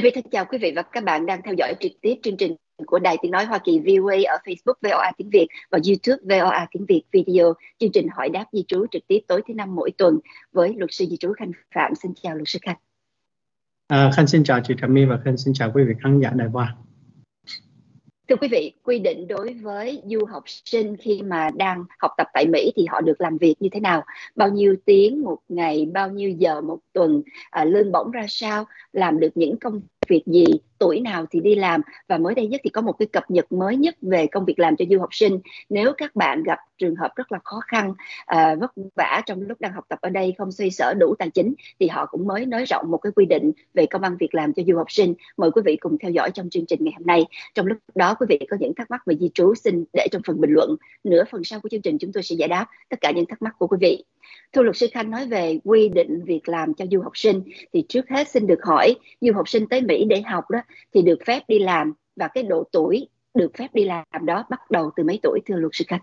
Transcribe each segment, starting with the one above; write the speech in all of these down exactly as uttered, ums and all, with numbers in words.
Trà My thân chào quý vị và các bạn đang theo dõi trực tiếp chương trình của Đài Tiếng Nói Hoa Kỳ vê o a ở Facebook vê o a Tiếng Việt và YouTube vê o a Tiếng Việt Video. Chương trình hỏi đáp di trú trực tiếp tối thứ năm mỗi tuần với luật sư di trú Khanh Phạm. Xin chào luật sư Khanh. À, Khanh xin chào chị Trà My và Khanh xin chào quý vị khán giả Đài Hoa. Thưa quý vị, quy định đối với du học sinh khi mà đang học tập tại Mỹ thì họ được làm việc như thế nào? Bao nhiêu tiếng một ngày, bao nhiêu giờ một tuần, à, lương bổng ra sao, làm được những công việc gì, tuổi nào thì đi làm. Và mới đây nhất thì có một cái cập nhật mới nhất về công việc làm cho du học sinh. Nếu các bạn gặp trường hợp rất là khó khăn, à, vất vả trong lúc đang học tập ở đây, không xoay sở đủ tài chính, thì họ cũng mới nới rộng một cái quy định về công ăn việc làm cho du học sinh. Mời quý vị cùng theo dõi trong chương trình ngày hôm nay. Trong lúc đó quý vị có những thắc mắc về di trú xin để trong phần bình luận. Nửa phần sau của chương trình chúng tôi sẽ giải đáp tất cả những thắc mắc của quý vị. Thưa luật sư Khanh, nói về quy định việc làm cho du học sinh thì trước hết xin được hỏi, du học sinh tới Mỹ để học đó thì được phép đi làm, và cái độ tuổi được phép đi làm đó bắt đầu từ mấy tuổi thưa luật sư Khanh?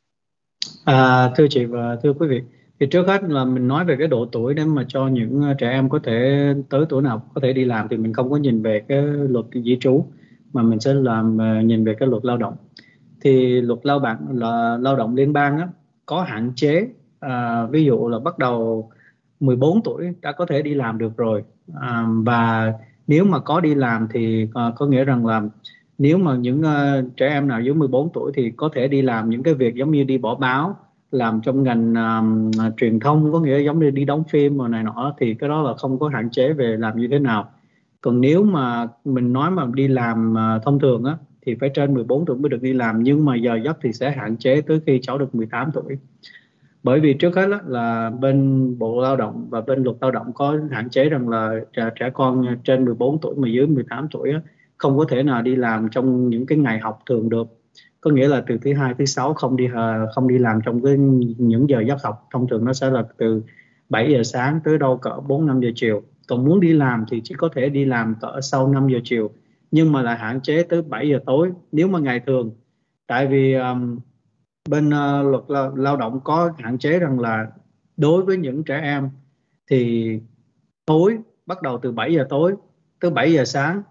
À, thưa chị và thưa quý vị, thì trước hết là mình nói về cái độ tuổi để mà cho những trẻ em có thể tới tuổi nào có thể đi làm, thì mình không có nhìn về cái luật di trú mà mình sẽ làm nhìn về cái luật lao động. Thì luật lao động là lao động liên bang đó, có hạn chế, à, ví dụ là bắt đầu mười bốn tuổi đã có thể đi làm được rồi, à, và nếu mà có đi làm thì à, có nghĩa rằng là nếu mà những uh, trẻ em nào dưới mười bốn tuổi thì có thể đi làm những cái việc giống như đi bỏ báo, làm trong ngành uh, truyền thông, có nghĩa giống như đi đóng phim rồi này nọ, thì cái đó là không có hạn chế về làm như thế nào. Còn nếu mà mình nói mà đi làm uh, thông thường á thì phải trên mười bốn tuổi mới được đi làm, nhưng mà giờ giấc thì sẽ hạn chế tới khi cháu được mười tám tuổi. Bởi vì trước hết là bên Bộ Lao động và bên luật lao động có hạn chế rằng là trẻ, trẻ con trên mười bốn tuổi mà dưới mười tám tuổi á, không có thể nào đi làm trong những cái ngày học thường được. Có nghĩa là từ thứ hai thứ sáu không đi không đi làm trong cái những giờ giấc học thông thường, nó sẽ là từ bảy giờ sáng tới đâu cỡ bốn năm giờ chiều. Còn muốn đi làm thì chỉ có thể đi làm cỡ sau năm giờ chiều, nhưng mà lại hạn chế tới bảy giờ tối nếu mà ngày thường. Tại vì um, bên uh, luật lao, lao động có hạn chế rằng là đối với những trẻ em thì tối bắt đầu từ bảy giờ tối tới bảy giờ sáng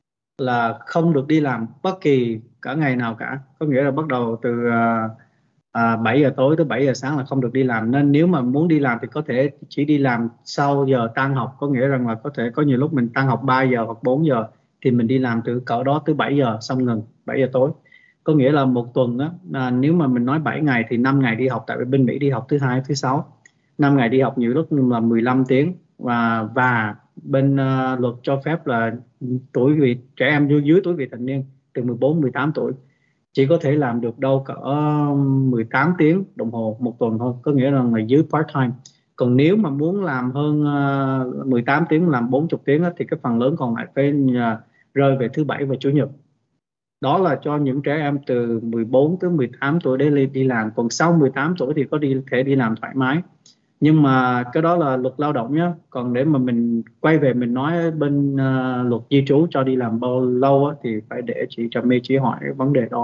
là không được đi làm bất kỳ cả ngày nào cả. Có nghĩa là bắt đầu từ uh, uh, bảy giờ tối tới bảy giờ sáng là không được đi làm. Nên nếu mà muốn đi làm thì có thể chỉ đi làm sau giờ tan học. Có nghĩa rằng là có thể có nhiều lúc mình tan học ba giờ hoặc bốn giờ thì mình đi làm từ cỡ đó tới bảy giờ xong ngừng, bảy giờ tối. Có nghĩa là một tuần đó, à, nếu mà mình nói bảy ngày thì năm ngày đi học, tại vì bên Mỹ đi học thứ hai thứ sáu, năm ngày đi học nhiều lúc là mười lăm tiếng. Và, và bên uh, luật cho phép là tuổi vị trẻ em dưới, dưới tuổi vị thành niên từ mười bốn mười tám tuổi chỉ có thể làm được đâu cỡ mười tám tiếng đồng hồ một tuần thôi, có nghĩa là người dưới part time. Còn nếu mà muốn làm hơn uh, mười tám tiếng, làm bốn mươi tiếng đó, thì cái phần lớn còn lại phải uh, rơi về thứ bảy và chủ nhật. Đó là cho những trẻ em từ mười bốn tới mười tám tuổi để đi làm. Còn sau mười tám tuổi thì có đi thể đi làm thoải mái. Nhưng mà cái đó là luật lao động nhé. Còn để mà mình quay về mình nói bên uh, luật di trú cho đi làm bao lâu á, thì phải để chị Trà My chỉ hỏi cái vấn đề đó.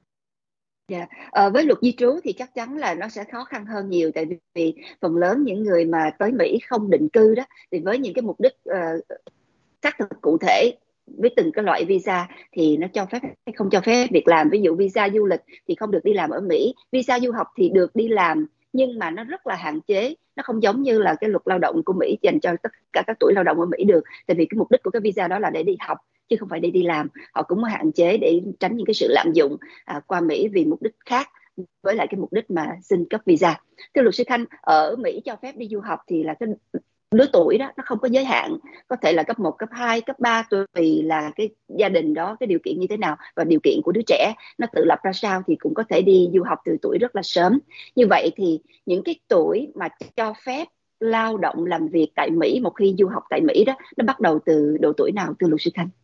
Yeah. À, với luật di trú thì chắc chắn là nó sẽ khó khăn hơn nhiều, tại vì phần lớn những người mà tới Mỹ không định cư đó thì với những cái mục đích uh, xác thực cụ thể với từng cái loại visa thì nó cho phép hay không cho phép việc làm. Ví dụ visa du lịch thì không được đi làm ở Mỹ, visa du học thì được đi làm nhưng mà nó rất là hạn chế. Nó không giống như là cái luật lao động của Mỹ dành cho tất cả các tuổi lao động ở Mỹ được, tại vì cái mục đích của cái visa đó là để đi học chứ không phải để đi làm. Họ cũng hạn chế để tránh những cái sự lạm dụng à, qua Mỹ vì mục đích khác với lại cái mục đích mà xin cấp visa. Thưa luật sư Khanh, ở Mỹ cho phép đi du học thì là cái lứa tuổi đó nó không có giới hạn, có thể là cấp một, cấp hai, cấp ba, tùy là cái gia đình đó cái điều kiện như thế nào và điều kiện của đứa trẻ nó tự lập ra sao thì cũng có thể đi du học từ tuổi rất là sớm. Như vậy thì những cái tuổi mà cho phép lao động làm việc tại Mỹ một khi du học tại Mỹ đó, nó bắt đầu từ độ tuổi nào thưa luật sư Khanh?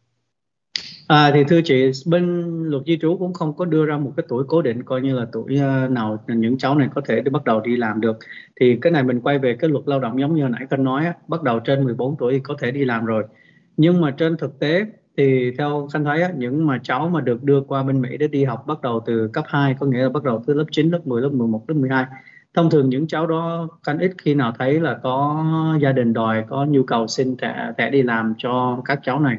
À, thì thưa chị, bên luật di trú cũng không có đưa ra một cái tuổi cố định, coi như là tuổi nào những cháu này có thể đi bắt đầu đi làm được. Thì cái này mình quay về cái luật lao động giống như hồi nãy Khanh nói á, bắt đầu trên mười bốn tuổi thì có thể đi làm rồi. Nhưng mà trên thực tế thì theo Khanh thấy á, những mà cháu mà được đưa qua bên Mỹ để đi học bắt đầu từ cấp hai, có nghĩa là bắt đầu từ lớp chín, lớp mười, lớp mười một, lớp mười hai, Thông thường những cháu đó khanh ít khi nào thấy là có gia đình đòi có nhu cầu xin thẻ, thẻ đi làm cho các cháu này.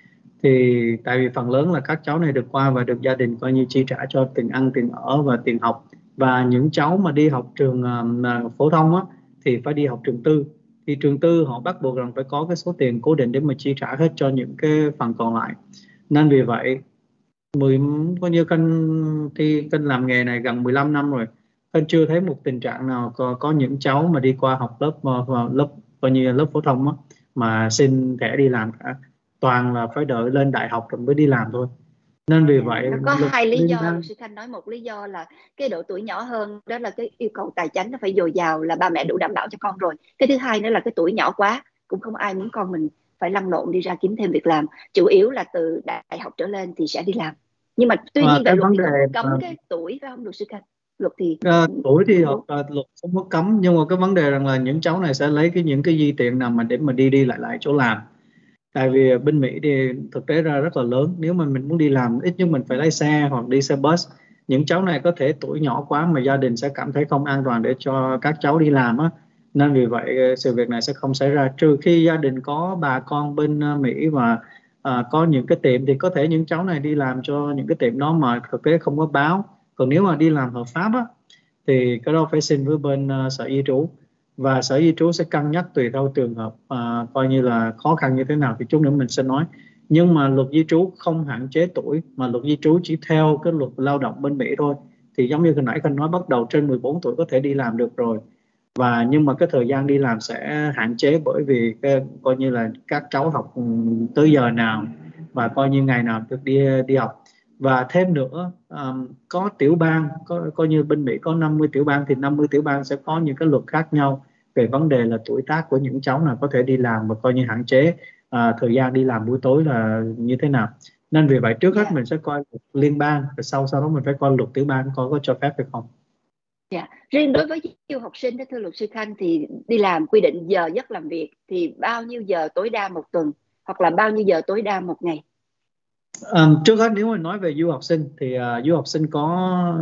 Thì tại vì phần lớn là các cháu này được qua và được gia đình coi như chi trả cho tiền ăn, tiền ở và tiền học. Và những cháu mà đi học trường uh, phổ thông á, thì phải đi học trường tư. Thì trường tư họ bắt buộc rằng phải có cái số tiền cố định để mà chi trả hết cho những cái phần còn lại. Nên vì vậy mười coi như Khanh thì Khanh làm nghề này gần mười lăm năm rồi, Khanh chưa thấy một tình trạng nào có, có những cháu mà đi qua học lớp uh, lớp coi như lớp phổ thông á, mà xin thẻ đi làm cả. Toàn là phải đợi lên đại học rồi mới đi làm thôi. Nên vì Dạ, vậy nó có luật hai lý liên do. bang Luật sư Khanh nói một lý do là cái độ tuổi nhỏ hơn, đó là cái yêu cầu tài chính nó phải dồi dào, là ba mẹ đủ đảm bảo cho con rồi. Cái thứ hai nữa là cái tuổi nhỏ quá, cũng không ai muốn con mình phải lăn lộn đi ra kiếm thêm việc làm, chủ yếu là từ đại học trở lên thì sẽ đi làm. Nhưng mà tuy và nhiên về cái luật vấn thì đề không có cấm mà, cái tuổi, phải không luật sư Khanh? Luật thì uh, tuổi thì tuyên học bố. uh, luật không có cấm, nhưng mà cái vấn đề rằng là những cháu này sẽ lấy cái những cái di tiện nào mà để mà đi đi lại lại chỗ làm. Tại vì bên Mỹ thì thực tế ra rất là lớn, nếu mà mình muốn đi làm ít nhất mình phải lái xe hoặc đi xe bus. Những cháu này có thể tuổi nhỏ quá mà gia đình sẽ cảm thấy không an toàn để cho các cháu đi làm á, nên vì vậy sự việc này sẽ không xảy ra, trừ khi gia đình có bà con bên ờ, Mỹ và à, có những cái tiệm thì có thể những cháu này đi làm cho những cái tiệm đó mà thực tế không có báo. Còn nếu mà đi làm hợp pháp á thì cái đó phải xin với bên uh, sở di trú, và sở di trú sẽ cân nhắc tùy theo trường hợp, uh, coi như là khó khăn như thế nào thì chút nữa mình sẽ nói. Nhưng mà luật di trú không hạn chế tuổi, mà luật di trú chỉ theo cái luật lao động bên Mỹ thôi. Thì giống như hồi nãy Khanh nói, bắt đầu trên mười bốn tuổi có thể đi làm được rồi, và nhưng mà cái thời gian đi làm sẽ hạn chế bởi vì cái, coi như là các cháu học tới giờ nào và coi như ngày nào được đi đi học. Và thêm nữa, um, có tiểu bang, có coi như bên Mỹ có năm mươi tiểu bang thì năm mươi tiểu bang sẽ có những cái luật khác nhau về vấn đề là tuổi tác của những cháu nào có thể đi làm và coi như hạn chế à, thời gian đi làm buổi tối là như thế nào. Nên vì vậy trước hết Dạ. mình sẽ coi luật liên bang, rồi sau sau đó mình phải coi luật tiểu bang coi có cho phép hay không. Dạ. Riêng đối với du học sinh đó, thưa luật sư Khanh, thì đi làm quy định giờ giấc làm việc thì bao nhiêu giờ tối đa một tuần, hoặc là bao nhiêu giờ tối đa một ngày? Um, trước hết nếu mà nói về du học sinh thì uh, du học sinh có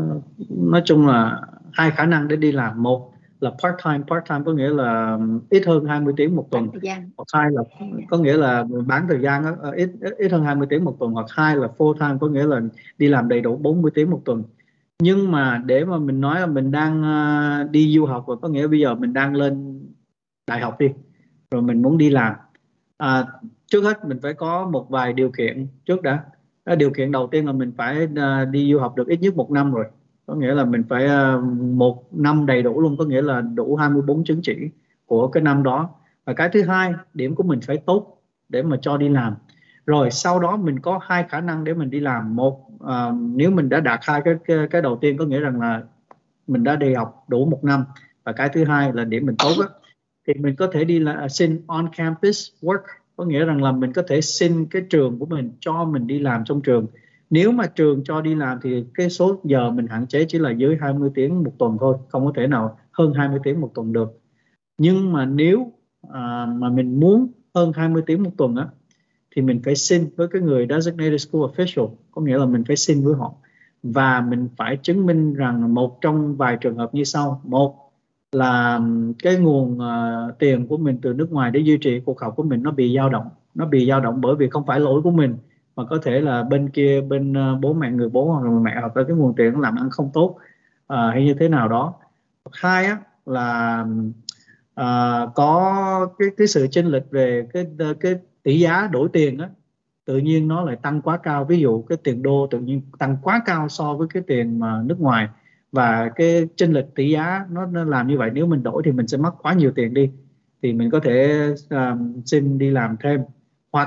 nói chung là hai khả năng để đi làm. Một là part time, part time có nghĩa là ít hơn hai mươi tiếng một tuần, Khoảng thời gian. hoặc hai là có nghĩa là bán thời gian đó, ít, ít ít hơn hai mươi tiếng một tuần, hoặc hai là full time có nghĩa là đi làm đầy đủ bốn mươi tiếng một tuần. Nhưng mà để mà mình nói là mình đang uh, đi du học, và có nghĩa bây giờ mình đang lên đại học đi rồi mình muốn đi làm, à, trước hết mình phải có một vài điều kiện trước đã. Cái điều kiện đầu tiên là mình phải uh, đi du học được ít nhất một năm rồi, có nghĩa là mình phải uh, một năm đầy đủ luôn, có nghĩa là đủ hai mươi bốn chứng chỉ của cái năm đó. Và cái thứ hai, điểm của mình phải tốt để mà cho đi làm. Rồi sau đó mình có hai khả năng để mình đi làm. Một, uh, nếu mình đã đạt hai cái, cái cái đầu tiên có nghĩa rằng là mình đã đi học đủ một năm, và cái thứ hai là điểm mình tốt á, thì mình có thể đi là xin on campus work, có nghĩa rằng là mình có thể xin cái trường của mình cho mình đi làm trong trường. Nếu mà trường cho đi làm thì cái số giờ mình hạn chế chỉ là dưới hai mươi tiếng một tuần thôi, không có thể nào hơn hai mươi tiếng một tuần được. Nhưng mà nếu à, mà mình muốn hơn hai mươi tiếng một tuần á, thì mình phải xin với cái người designated school official, có nghĩa là mình phải xin với họ, và mình phải chứng minh rằng một trong vài trường hợp như sau. Một là cái nguồn uh, tiền của mình từ nước ngoài để duy trì cuộc học của mình nó bị dao động, nó bị dao động bởi vì không phải lỗi của mình, mà có thể là bên kia, bên uh, bố mẹ, người bố hoặc là mẹ, hoặc là cái nguồn tiền nó làm ăn không tốt uh, hay như thế nào đó. Hai á là uh, có cái cái sự chênh lệch về cái cái tỷ giá đổi tiền á, tự nhiên nó lại tăng quá cao. Ví dụ cái tiền đô tự nhiên tăng quá cao so với cái tiền mà nước ngoài, và cái chênh lệch tỷ giá nó, nó làm như vậy, nếu mình đổi thì mình sẽ mất quá nhiều tiền đi, thì mình có thể uh, xin đi làm thêm. Hoặc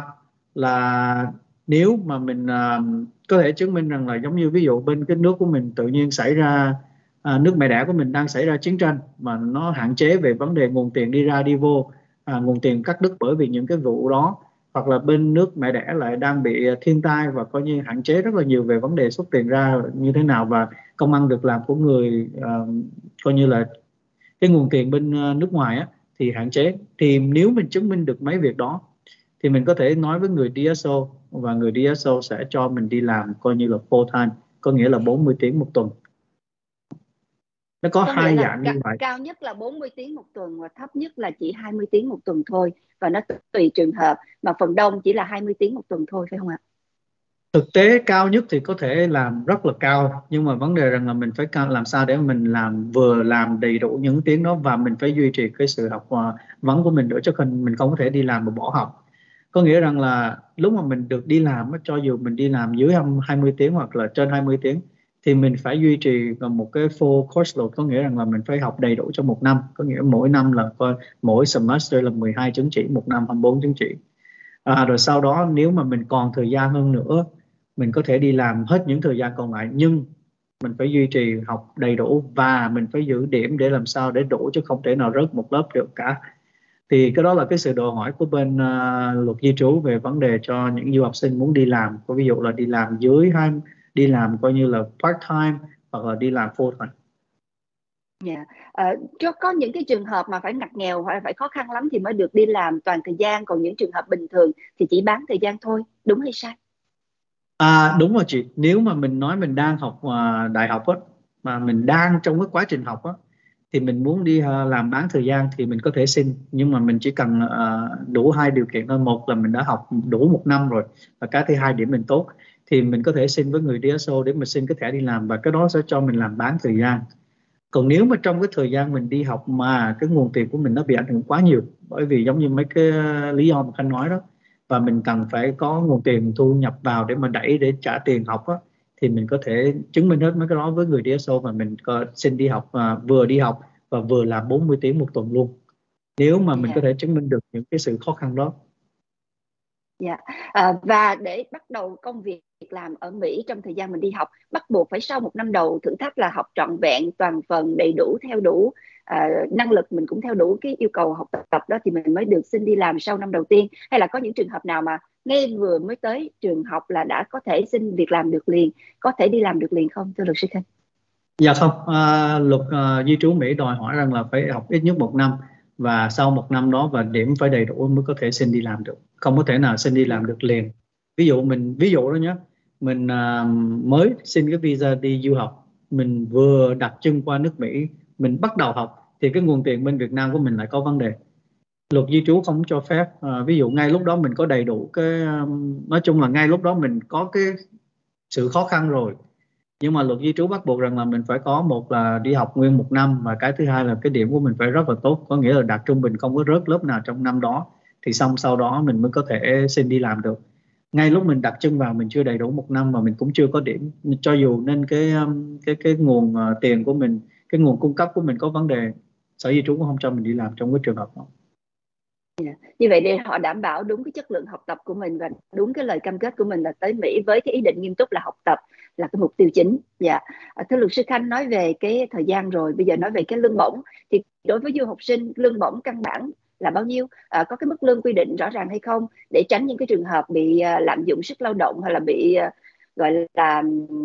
là nếu mà mình uh, có thể chứng minh rằng là giống như ví dụ bên cái nước của mình tự nhiên xảy ra, uh, nước mẹ đẻ của mình đang xảy ra chiến tranh mà nó hạn chế về vấn đề nguồn tiền đi ra đi vô, uh, nguồn tiền cắt đứt bởi vì những cái vụ đó, hoặc là bên nước mẹ đẻ lại đang bị thiên tai và coi như hạn chế rất là nhiều về vấn đề xuất tiền ra như thế nào, và công ăn việc làm của người uh, coi như là cái nguồn tiền bên uh, nước ngoài á, thì hạn chế. Thì nếu mình chứng minh được mấy việc đó thì mình có thể nói với người đê ét ô, và người đê ét ô sẽ cho mình đi làm coi như là full time, có nghĩa là bốn mươi tiếng một tuần. Nó có Có nghĩa hai là dạng như ca, vậy. cao nhất là bốn mươi tiếng một tuần và thấp nhất là chỉ hai mươi tiếng một tuần thôi, và nó tùy trường hợp, mà phần đông chỉ là hai mươi tiếng một tuần thôi, phải không ạ? Thực tế cao nhất thì có thể làm rất là cao, nhưng mà vấn đề rằng là mình phải cao làm sao để mình làm vừa làm đầy đủ những tiếng đó, và mình phải duy trì cái sự học uh, vấn của mình nữa, chứ không mình không có thể đi làm mà bỏ học. Có nghĩa rằng là lúc mà mình được đi làm á, cho dù mình đi làm dưới hai mươi tiếng hoặc là trên hai mươi tiếng, thì mình phải duy trì một cái full course load, có nghĩa rằng là mình phải học đầy đủ trong một năm, có nghĩa mỗi năm là coi mỗi semester là mười hai chứng chỉ, một năm hai mươi bốn chứng chỉ. À, rồi sau đó nếu mà mình còn thời gian hơn nữa, mình có thể đi làm hết những thời gian còn lại, nhưng mình phải duy trì học đầy đủ và mình phải giữ điểm để làm sao để đủ, chứ không thể nào rớt một lớp được cả. Thì cái đó là cái sự đòi hỏi của bên uh, luật di trú về vấn đề cho những du học sinh muốn đi làm, có ví dụ là đi làm dưới hai, đi làm coi như là part time hoặc là đi làm full time. Dạ. Ờ, cho có những cái trường hợp mà phải ngặt nghèo hoặc là phải khó khăn lắm thì mới được đi làm toàn thời gian, còn những trường hợp bình thường thì chỉ bán thời gian thôi, đúng hay sai? À, đúng rồi chị, nếu mà mình nói mình đang học uh, đại học á, mà mình đang trong cái quá trình học á, thì mình muốn đi uh, làm bán thời gian thì mình có thể xin, nhưng mà mình chỉ cần uh, đủ hai điều kiện thôi. Một là mình đã học đủ một năm rồi, và cái thứ hai điểm mình tốt, thì mình có thể xin với người đê ét ô để mà xin cái thẻ đi làm, và cái đó sẽ cho mình làm bán thời gian. Còn nếu mà trong cái thời gian mình đi học mà cái nguồn tiền của mình nó bị ảnh hưởng quá nhiều, bởi vì giống như mấy cái uh, lý do mà Khanh nói đó, và mình cần phải có nguồn tiền thu nhập vào để mà đẩy để trả tiền học á, thì mình có thể chứng minh hết mấy cái đó với người đê ét ô, và mình có xin đi học, à, vừa đi học và vừa làm bốn mươi tiếng một tuần luôn, nếu mà mình có Dạ. thể chứng minh được những cái sự khó khăn đó. Dạ. À, và để bắt đầu công việc làm ở Mỹ trong thời gian mình đi học, bắt buộc phải sau một năm đầu thử thách là học trọn vẹn toàn phần đầy đủ, theo đủ à, năng lực, mình cũng theo đủ cái yêu cầu học tập đó thì mình mới được xin đi làm sau năm đầu tiên, hay là có những trường hợp nào mà ngay vừa mới tới trường học là đã có thể xin việc làm được liền, có thể đi làm được liền không, thưa luật sư Khanh? Dạ không, à, luật à, di trú Mỹ đòi hỏi rằng là phải học ít nhất một năm, và sau một năm đó và điểm phải đầy đủ mới có thể xin đi làm được, không có thể nào xin đi làm được liền. Ví dụ mình ví dụ đó nhé, mình à, mới xin cái visa đi du học, mình vừa đặt chân qua nước Mỹ, mình bắt đầu học, thì cái nguồn tiền bên Việt Nam của mình lại có vấn đề. Luật di trú không cho phép, à, ví dụ ngay lúc đó mình có đầy đủ cái, um, nói chung là ngay lúc đó mình có cái sự khó khăn rồi, nhưng mà luật di trú bắt buộc rằng là mình phải có, một là đi học nguyên một năm, và cái thứ hai là cái điểm của mình phải rất là tốt, có nghĩa là đạt trung bình không có rớt lớp nào trong năm đó, thì xong sau đó mình mới có thể xin đi làm được. Ngay lúc mình đặt chân vào mình chưa đầy đủ một năm mà mình cũng chưa có điểm, cho dù nên cái um, cái cái nguồn uh, tiền của mình, cái nguồn cung cấp của mình có vấn đề, sở di trú cũng không cho mình đi làm trong cái trường hợp đó. Yeah. Như vậy để họ đảm bảo đúng cái chất lượng học tập của mình và đúng cái lời cam kết của mình là tới Mỹ với cái ý định nghiêm túc là học tập là cái mục tiêu chính. Dạ. À, thưa luật sư Khanh, nói về cái thời gian rồi, bây giờ nói về cái lương bổng. Thì đối với du học sinh, lương bổng căn bản là bao nhiêu? À, có cái mức lương quy định rõ ràng hay không, để tránh những cái trường hợp bị uh, lạm dụng sức lao động, hay là bị uh, gọi là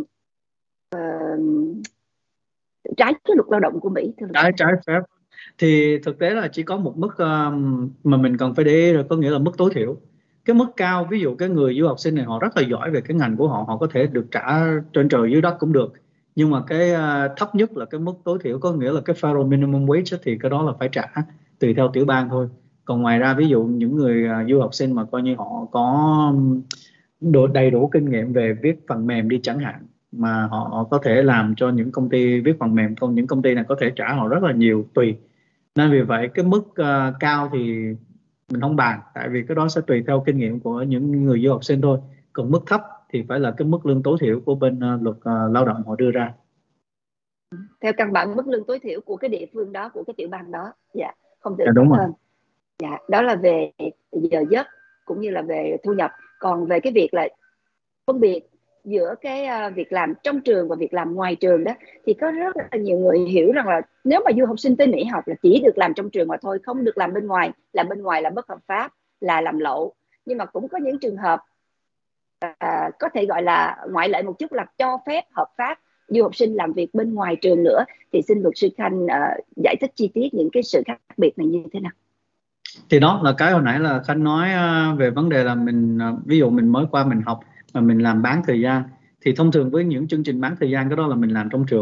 uh, trái cái luật lao động của Mỹ, thưa luật sư trái Khanh? trái phép thì thực tế là chỉ có một mức um, mà mình cần phải để ý rồi, có nghĩa là mức tối thiểu. Cái mức cao, ví dụ cái người du học sinh này họ rất là giỏi về cái ngành của họ, họ có thể được trả trên trời dưới đất cũng được, nhưng mà cái uh, thấp nhất là cái mức tối thiểu, có nghĩa là cái federal minimum wage, thì cái đó là phải trả tùy theo tiểu bang thôi. Còn ngoài ra, ví dụ những người uh, du học sinh mà coi như họ có um, đủ, đầy đủ kinh nghiệm về viết phần mềm đi chẳng hạn, mà họ, họ có thể làm cho những công ty viết phần mềm không, những công ty này có thể trả họ rất là nhiều tùy. Nên vì vậy cái mức uh, cao thì mình không bàn, tại vì cái đó sẽ tùy theo kinh nghiệm của những người du học sinh thôi. Còn mức thấp thì phải là cái mức lương tối thiểu của bên uh, luật uh, lao động họ đưa ra, Theo căn bản mức lương tối thiểu của cái địa phương đó, của cái tiểu bang đó. Dạ, không được dạ thấp đúng rồi. hơn. Dạ, đó là về giờ giấc cũng như là về thu nhập. Còn về cái việc là phân biệt giữa cái uh, việc làm trong trường và việc làm ngoài trường đó, thì có rất là nhiều người hiểu rằng là nếu mà du học sinh tới Mỹ học là chỉ được làm trong trường mà thôi, không được làm bên ngoài, làm bên ngoài là bất hợp pháp, là làm lậu. Nhưng mà cũng có những trường hợp uh, có thể gọi là ngoại lệ một chút, là cho phép hợp pháp du học sinh làm việc bên ngoài trường nữa. Thì xin luật sư Khanh uh, giải thích chi tiết những cái sự khác biệt này như thế nào. Thì đó là cái hồi nãy là Khanh nói uh, về vấn đề là mình uh, ví dụ mình mới qua mình học mà mình làm bán thời gian, thì thông thường với những chương trình bán thời gian, cái đó là mình làm trong trường.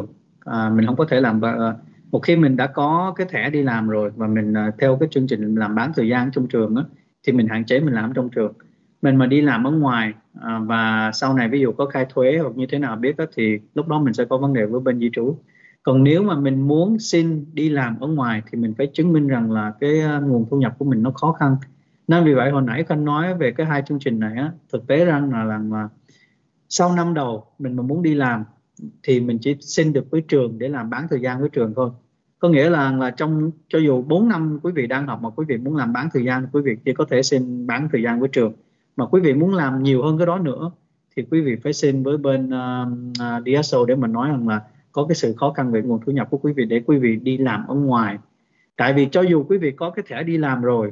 À, mình không có thể làm uh, một khi mình đã có cái thẻ đi làm rồi và mình uh, theo cái chương trình làm bán thời gian trong trường á, thì mình hạn chế mình làm trong trường. Mình mà đi làm ở ngoài uh, và sau này ví dụ có khai thuế hoặc như thế nào biết đó, thì lúc đó mình sẽ có vấn đề với bên di trú. Còn nếu mà mình muốn xin đi làm ở ngoài thì mình phải chứng minh rằng là cái uh, nguồn thu nhập của mình nó khó khăn. Nên vì vậy hồi nãy Khanh nói về cái hai chương trình này á, thực tế rằng là, là, là sau năm đầu mình mà muốn đi làm thì mình chỉ xin được với trường để làm bán thời gian với trường thôi. Có nghĩa là là trong cho dù bốn năm quý vị đang học mà quý vị muốn làm bán thời gian, quý vị chỉ có thể xin bán thời gian với trường. Mà quý vị muốn làm nhiều hơn cái đó nữa thì quý vị phải xin với bên uh, đê ét ô để mình nói rằng là có cái sự khó khăn về nguồn thu nhập của quý vị để quý vị đi làm ở ngoài. Tại vì cho dù quý vị có cái thẻ đi làm rồi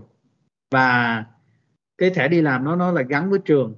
và cái thẻ đi làm nó nó là gắn với trường,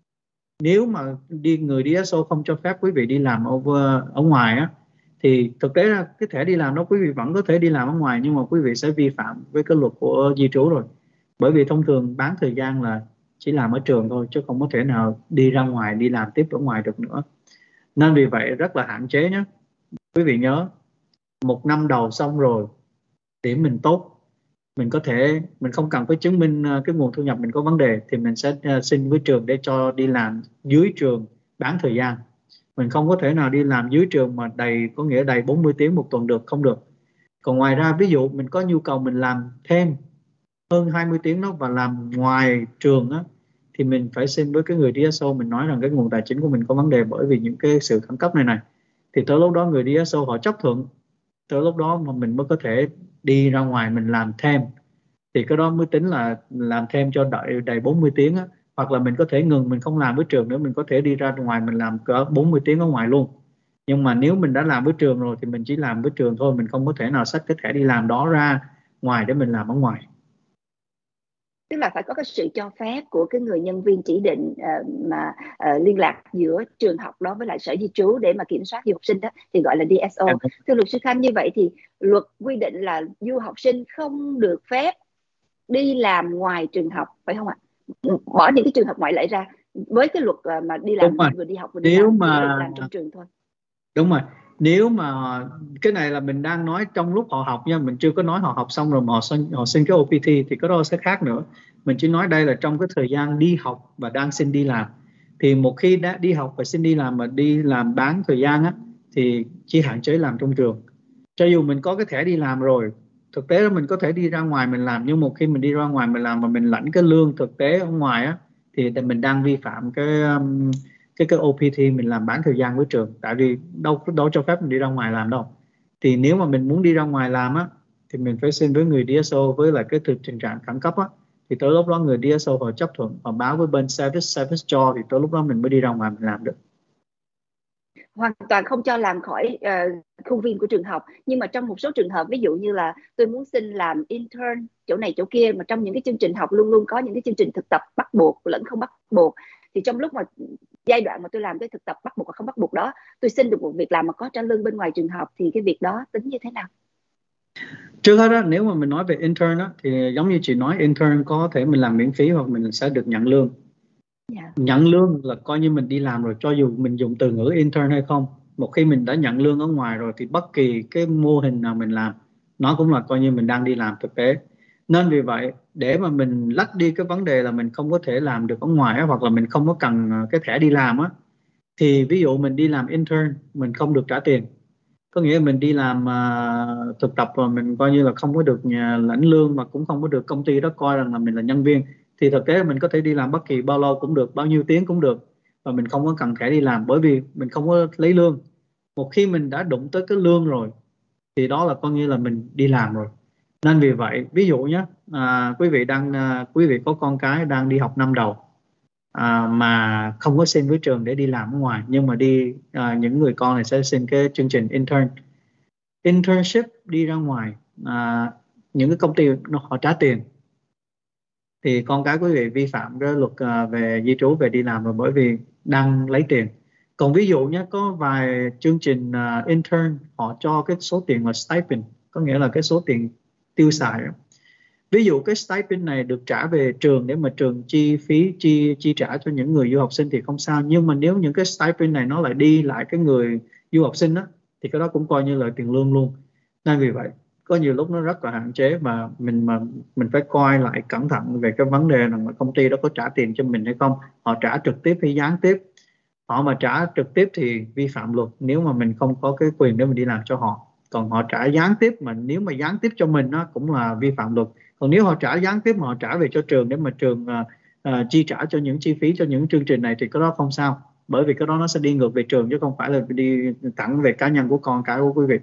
nếu mà đi người đê ét ô không cho phép quý vị đi làm over, ở ngoài á, thì thực tế ra cái thẻ đi làm đó quý vị vẫn có thể đi làm ở ngoài, nhưng mà quý vị sẽ vi phạm với cái luật của di trú rồi. Bởi vì thông thường bán thời gian là chỉ làm ở trường thôi, chứ không có thể nào đi ra ngoài đi làm tiếp ở ngoài được nữa. Nên vì vậy rất là hạn chế nhé. Quý vị nhớ, một năm đầu xong rồi, điểm mình tốt, mình có thể, mình không cần phải chứng minh cái nguồn thu nhập mình có vấn đề, thì mình sẽ xin với trường để cho đi làm dưới trường bán thời gian. Mình không có thể nào đi làm dưới trường mà đầy, có nghĩa đầy bốn mươi tiếng một tuần được, không được. Còn ngoài ra ví dụ mình có nhu cầu mình làm thêm hơn hai mươi tiếng đó và làm ngoài trường á, thì mình phải xin với cái người đê ét ô, mình nói rằng cái nguồn tài chính của mình có vấn đề bởi vì những cái sự khẩn cấp này này. Thì tới lúc đó người đê ét ô họ chấp thuận, tới lúc đó mà mình mới có thể đi ra ngoài mình làm thêm. Thì cái đó mới tính là làm thêm cho đợi đầy bốn mươi tiếng á. Hoặc là mình có thể ngừng, mình không làm với trường nữa, mình có thể đi ra ngoài mình làm cỡ bốn mươi tiếng ở ngoài luôn. Nhưng mà nếu mình đã làm với trường rồi thì mình chỉ làm với trường thôi, mình không có thể nào xách cái thẻ đi làm đó ra ngoài để mình làm ở ngoài. Tức là phải có cái sự cho phép của cái người nhân viên chỉ định uh, mà uh, liên lạc giữa trường học đó với lại sở di trú để mà kiểm soát du học sinh đó, thì gọi là đê ét ô. Thưa luật sư Khanh, như vậy thì luật quy định là du học sinh không được phép đi làm ngoài trường học, phải không ạ? Bỏ những cái trường hợp ngoại lệ ra, với cái luật uh, mà đi làm vừa đi học vừa đi nếu làm, mà chỉ được làm trong trường thôi. Đúng rồi. Nếu mà cái này là mình đang nói trong lúc họ học nha, mình chưa có nói họ học xong rồi mà họ xin, họ xin cái ô pê tê thì cái đó sẽ khác nữa. Mình chỉ nói đây là trong cái thời gian đi học và đang xin đi làm. Thì một khi đã đi học và xin đi làm mà đi làm bán thời gian á, thì chỉ hạn chế làm trong trường. Cho dù mình có cái thẻ đi làm rồi, thực tế là mình có thể đi ra ngoài mình làm, nhưng một khi mình đi ra ngoài mình làm và mình lãnh cái lương thực tế ở ngoài á, thì mình đang vi phạm cái um, cái cái ô pê tê mình làm bán thời gian với trường. Tại vì đâu đâu cho phép mình đi ra ngoài làm đâu. Thì nếu mà mình muốn đi ra ngoài làm á, thì mình phải xin với người đê ét ô với lại cái tình trạng khẩn cấp á, thì tới lúc đó người đê ét ô họ chấp thuận, họ báo với bên service service cho, thì tới lúc đó mình mới đi ra ngoài mình làm được. Hoàn toàn không cho làm khỏi uh, khuôn viên của trường học. Nhưng mà trong một số trường hợp, ví dụ như là tôi muốn xin làm intern chỗ này chỗ kia, mà trong những cái chương trình học luôn luôn có những cái chương trình thực tập bắt buộc lẫn không bắt buộc, thì trong lúc mà giai đoạn mà tôi làm cái thực tập bắt buộc và không bắt buộc đó, tôi xin được một việc làm mà có trả lương bên ngoài trường học, thì cái việc đó tính như thế nào? Trước hết đó, nếu mà mình nói về intern đó, thì giống như chị nói, intern có thể mình làm miễn phí hoặc mình sẽ được nhận lương. Yeah. Nhận lương là coi như mình đi làm rồi, cho dù mình dùng từ ngữ intern hay không. Một khi mình đã nhận lương ở ngoài rồi thì bất kỳ cái mô hình nào mình làm, nó cũng là coi như mình đang đi làm thực tế. Nên vì vậy, để mà mình lách đi cái vấn đề là mình không có thể làm được ở ngoài á, hoặc là mình không có cần cái thẻ đi làm á, thì ví dụ mình đi làm intern, mình không được trả tiền. Có nghĩa mình đi làm uh, thực tập và mình coi như là không có được nhà lãnh lương, mà cũng không có được công ty đó coi rằng là mình là nhân viên. Thì thực tế mình có thể đi làm bất kỳ bao lâu cũng được, bao nhiêu tiếng cũng được, và mình không có cần thẻ đi làm, bởi vì mình không có lấy lương. Một khi mình đã đụng tới cái lương rồi thì đó là coi như là mình đi làm rồi. Nên vì vậy, ví dụ nhé, à, quý vị đang à, quý vị có con cái đang đi học năm đầu, à, mà không có xin với trường để đi làm ở ngoài, nhưng mà đi à, những người con này sẽ xin cái chương trình intern internship đi ra ngoài, à, những cái công ty nó họ trả tiền, thì con cái quý vị vi phạm cái luật uh, về di trú về đi làm rồi, bởi vì đang lấy tiền. Còn ví dụ nhé, có vài chương trình uh, intern họ cho cái số tiền là stipend, có nghĩa là cái số tiền tiêu xài. Ví dụ cái stipend này được trả về trường để mà trường chi phí chi chi trả cho những người du học sinh thì không sao, nhưng mà nếu những cái stipend này nó lại đi lại cái người du học sinh đó, thì cái đó cũng coi như là tiền lương luôn. Nên vì vậy có nhiều lúc nó rất là hạn chế, và mình mà mình phải coi lại cẩn thận về cái vấn đề là công ty đó có trả tiền cho mình hay không, họ trả trực tiếp hay gián tiếp. Họ mà trả trực tiếp thì vi phạm luật nếu mà mình không có cái quyền để mình đi làm cho họ. Còn họ trả gián tiếp, mà nếu mà gián tiếp cho mình nó cũng là vi phạm luật. Còn nếu họ trả gián tiếp mà họ trả về cho trường để mà trường uh, uh, chi trả cho những chi phí cho những chương trình này thì cái đó không sao, bởi vì cái đó nó sẽ đi ngược về trường chứ không phải là đi thẳng về cá nhân của con cái của quý vị.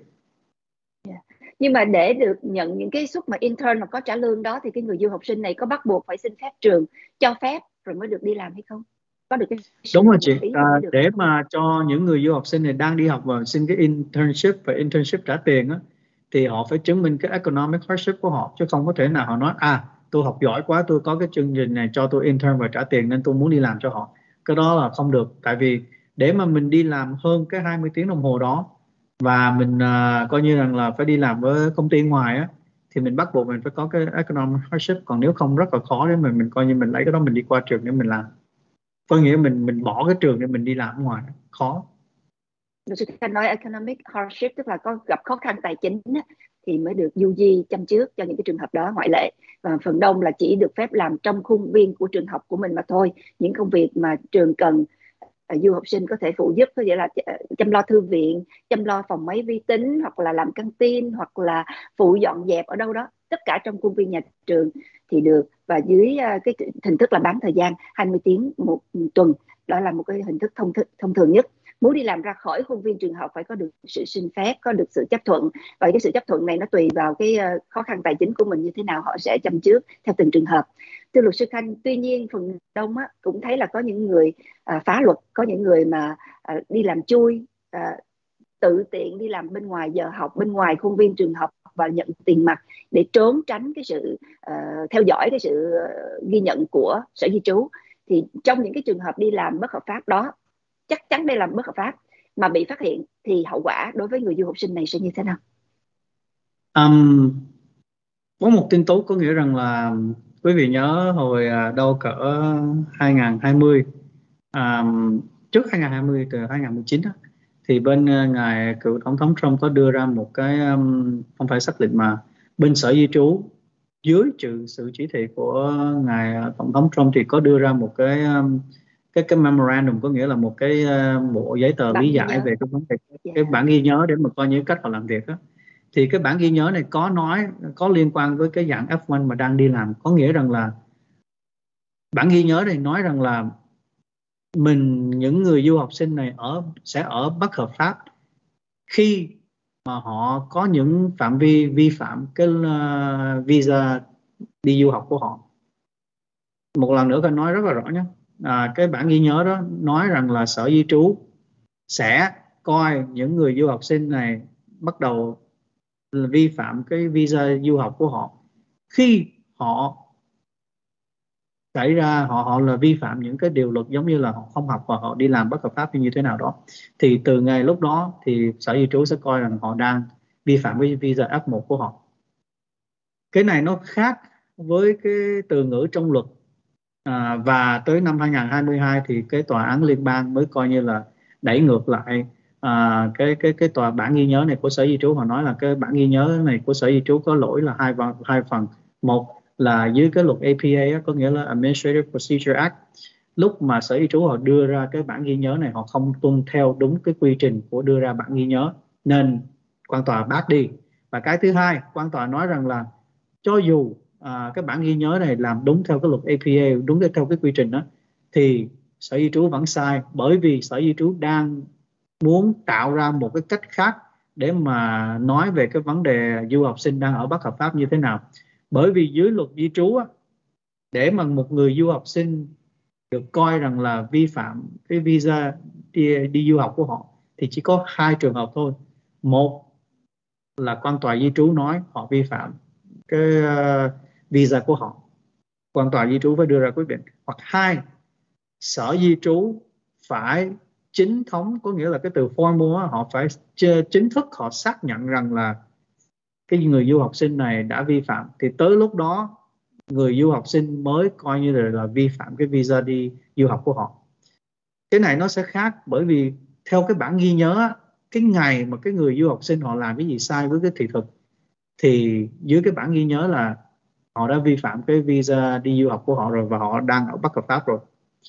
Yeah. Nhưng mà để được nhận những cái suất mà intern hoặc có trả lương đó thì cái người du học sinh này có bắt buộc phải xin phép trường cho phép rồi mới được đi làm hay không? Có được cái sự Đúng rồi đồng chị, ý à, rồi mới được để không? mà cho những người du học sinh này đang đi học và xin cái internship và internship trả tiền á, thì họ phải chứng minh cái economic hardship của họ, chứ không có thể nào họ nói à tôi học giỏi quá, tôi có cái chương trình này cho tôi intern và trả tiền nên tôi muốn đi làm cho họ. Cái đó là không được, tại vì để mà mình đi làm hơn cái hai mươi tiếng đồng hồ đó và mình à, coi như rằng là phải đi làm với công ty ngoài á, thì mình bắt buộc mình phải có cái economic hardship, còn nếu không rất là khó để mình mình coi như mình lấy cái đó mình đi qua trường để mình làm. Có nghĩa mình mình bỏ cái trường để mình đi làm ở ngoài khó. Luật sư Khanh nói economic hardship tức là có gặp khó khăn tài chính á, thì mới được du di chăm trước cho những cái trường hợp đó ngoại lệ, và phần đông là chỉ được phép làm trong khuôn viên của trường học của mình mà thôi. Những công việc mà trường cần uh, du học sinh có thể phụ giúp, có nghĩa là uh, chăm lo thư viện, chăm lo phòng máy vi tính, hoặc là làm căng tin, hoặc là phụ dọn dẹp ở đâu đó, tất cả trong khuôn viên nhà trường thì được. Và dưới uh, cái hình thức là bán thời gian hai mươi tiếng một tuần, đó là một cái hình thức thông, th- thông thường nhất. Muốn đi làm ra khỏi khuôn viên trường học phải có được sự xin phép, có được sự chấp thuận, và cái sự chấp thuận này nó tùy vào cái khó khăn tài chính của mình như thế nào, họ sẽ chăm trước theo từng trường hợp. Thưa luật sư Khanh, tuy nhiên phần đông á, cũng thấy là có những người à, phá luật, có những người mà à, đi làm chui, à, tự tiện đi làm bên ngoài giờ học, bên ngoài khuôn viên trường học và nhận tiền mặt để trốn tránh cái sự uh, theo dõi, cái sự uh, ghi nhận của Sở Di trú. Thì trong những cái trường hợp đi làm bất hợp pháp đó, chắc chắn đây là bất hợp pháp, mà bị phát hiện thì hậu quả đối với người du học sinh này sẽ như thế nào? Um, có một tin tốt, có nghĩa rằng là quý vị nhớ hồi đâu cỡ hai không hai không, um, trước hai không hai không, từ hai không một chín đó, thì bên ngài cựu tổng thống Trump có đưa ra một cái um, không phải xác lệnh mà bên Sở Di trú dưới trừ sự chỉ thị của ngài tổng thống Trump thì có đưa ra một cái um, cái cái memorandum, có nghĩa là một cái uh, bộ giấy tờ Bản lý ghi giải nhớ. về cái vấn đề, Yeah. cái bản ghi nhớ để mà coi như cách họ làm việc đó. Thì cái bản ghi nhớ này có nói, có liên quan với cái dạng F một mà đang đi làm, có nghĩa rằng là bản ghi nhớ này nói rằng là mình, những người du học sinh này ở sẽ ở bất hợp pháp khi mà họ có những phạm vi vi phạm cái uh, visa đi du học của họ. Một lần nữa phải nói rất là rõ nhé, à, cái bản ghi nhớ đó nói rằng là Sở Di trú sẽ coi những người du học sinh này bắt đầu vi phạm cái visa du học của họ khi họ xảy ra họ họ là vi phạm những cái điều luật, giống như là họ không học và họ đi làm bất hợp pháp như thế nào đó, thì từ ngày lúc đó thì Sở Di trú sẽ coi rằng họ đang vi phạm cái visa F một của họ. Cái này nó khác với cái từ ngữ trong luật, à, và tới năm hai không hai hai thì cái tòa án liên bang mới coi như là đẩy ngược lại à, cái cái cái tòa bản ghi nhớ này của Sở Di trú. Họ nói là cái bản ghi nhớ này của Sở Di trú có lỗi là hai hai phần. Một là dưới cái luật A P A, có nghĩa là Administrative Procedure Act, lúc mà Sở Di trú họ đưa ra cái bản ghi nhớ này họ không tuân theo đúng cái quy trình của đưa ra bản ghi nhớ, nên quan tòa bác đi. Và cái thứ hai, quan tòa nói rằng là cho dù à, cái bản ghi nhớ này làm đúng theo cái luật A P A, đúng theo cái quy trình đó, thì Sở Di trú vẫn sai, bởi vì Sở Di trú đang muốn tạo ra một cái cách khác để mà nói về cái vấn đề du học sinh đang ở bất hợp pháp như thế nào. Bởi vì dưới luật di trú á, để mà một người du học sinh được coi rằng là vi phạm cái visa đi, đi du học của họ thì chỉ có hai trường hợp thôi. Một là quan tòa di trú nói họ vi phạm cái uh, visa của họ, quan tòa di trú phải đưa ra quyết định. Hoặc hai, Sở Di trú phải chính thống, có nghĩa là cái từ formal, họ phải chính thức họ xác nhận rằng là cái người du học sinh này đã vi phạm, thì tới lúc đó người du học sinh mới coi như là, là vi phạm cái visa đi du học của họ. Cái này nó sẽ khác, bởi vì theo cái bản ghi nhớ cái ngày mà cái người du học sinh họ làm cái gì sai với cái thị thực thì dưới cái bản ghi nhớ là họ đã vi phạm cái visa đi du học của họ rồi và họ đang ở bất hợp pháp rồi.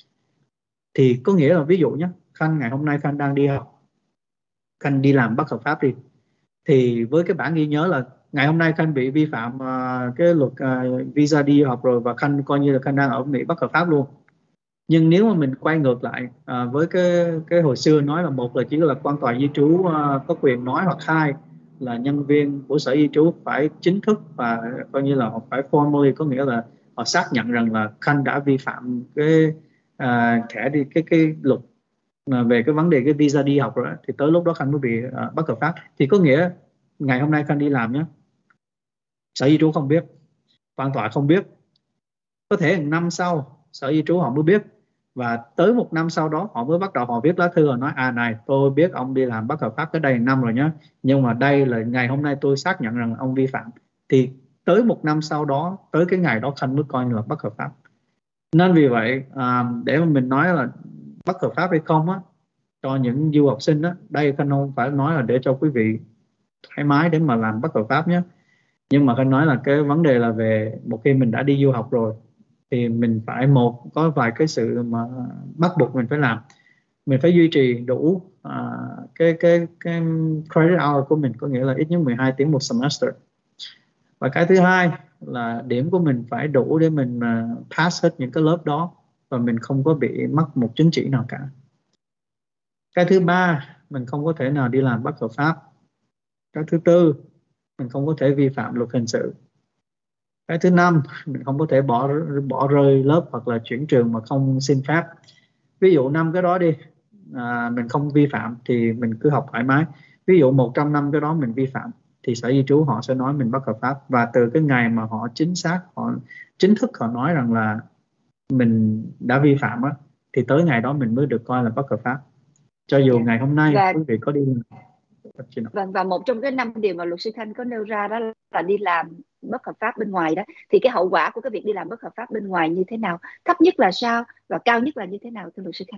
Thì có nghĩa là ví dụ nhé, Khanh ngày hôm nay Khanh đang đi học, Khanh đi làm bất hợp pháp đi, thì với cái bản ghi nhớ là ngày hôm nay Khanh bị vi phạm uh, cái luật uh, visa đi du học rồi và Khanh coi như là Khanh đang ở Mỹ bất hợp pháp luôn. Nhưng nếu mà mình quay ngược lại uh, với cái cái hồi xưa nói là một là chỉ là quan tòa di trú uh, có quyền nói, hoặc hai là nhân viên của sở di trú phải chính thức và coi như là họ phải formally, có nghĩa là họ xác nhận rằng là Khanh đã vi phạm cái uh, thẻ đi cái cái luật uh, về cái vấn đề cái visa đi học rồi đó, thì tới lúc đó Khanh mới bị uh, bất hợp pháp. Thì có nghĩa ngày hôm nay Khanh đi làm nhé, sở di trú không biết, quan tòa không biết, có thể một năm sau sở di trú họ mới biết, và tới một năm sau đó họ mới bắt đầu họ viết lá thư và nói à này, tôi biết ông đi làm bất hợp pháp tới đây năm rồi nhé, nhưng mà đây là ngày hôm nay tôi xác nhận rằng ông vi phạm. Thì tới một năm sau đó, tới cái ngày đó Khanh mới coi như là bất hợp pháp. Nên vì vậy à, để mà mình nói là bất hợp pháp hay không á, cho những du học sinh á, đây Khanh không phải nói là để cho quý vị thoải mái để mà làm bất hợp pháp nhé, nhưng mà Khanh nói là cái vấn đề là về một khi mình đã đi du học rồi thì mình phải, một, có vài cái sự mà bắt buộc mình phải làm. Mình phải duy trì đủ uh, cái cái cái credit hour của mình, có nghĩa là ít nhất mười hai tiếng một semester. Và cái thứ hai là điểm của mình phải đủ để mình uh, pass hết những cái lớp đó và mình không có bị mất một chứng chỉ nào cả. Cái thứ ba, mình không có thể nào đi làm bất hợp pháp. Cái thứ tư, mình không có thể vi phạm luật hình sự. Cái thứ năm, mình không có thể bỏ bỏ rơi lớp hoặc là chuyển trường mà không xin phép. Ví dụ năm cái đó đi, à, mình không vi phạm thì mình cứ học thoải mái. Ví dụ một trăm năm cái đó mình vi phạm thì sở di trú họ sẽ nói mình bất hợp pháp, và từ cái ngày mà họ chính xác, họ chính thức họ nói rằng là mình đã vi phạm á, thì tới ngày đó mình mới được coi là bất hợp pháp, cho dù ngày hôm nay và quý vị có đi. và, và một trong cái năm điều mà luật sư Khanh có nêu ra đó là đi làm bất hợp pháp bên ngoài đó, thì cái hậu quả của cái việc đi làm bất hợp pháp bên ngoài như thế nào, thấp nhất là sao và cao nhất là như thế nào thưa luật sư Khanh?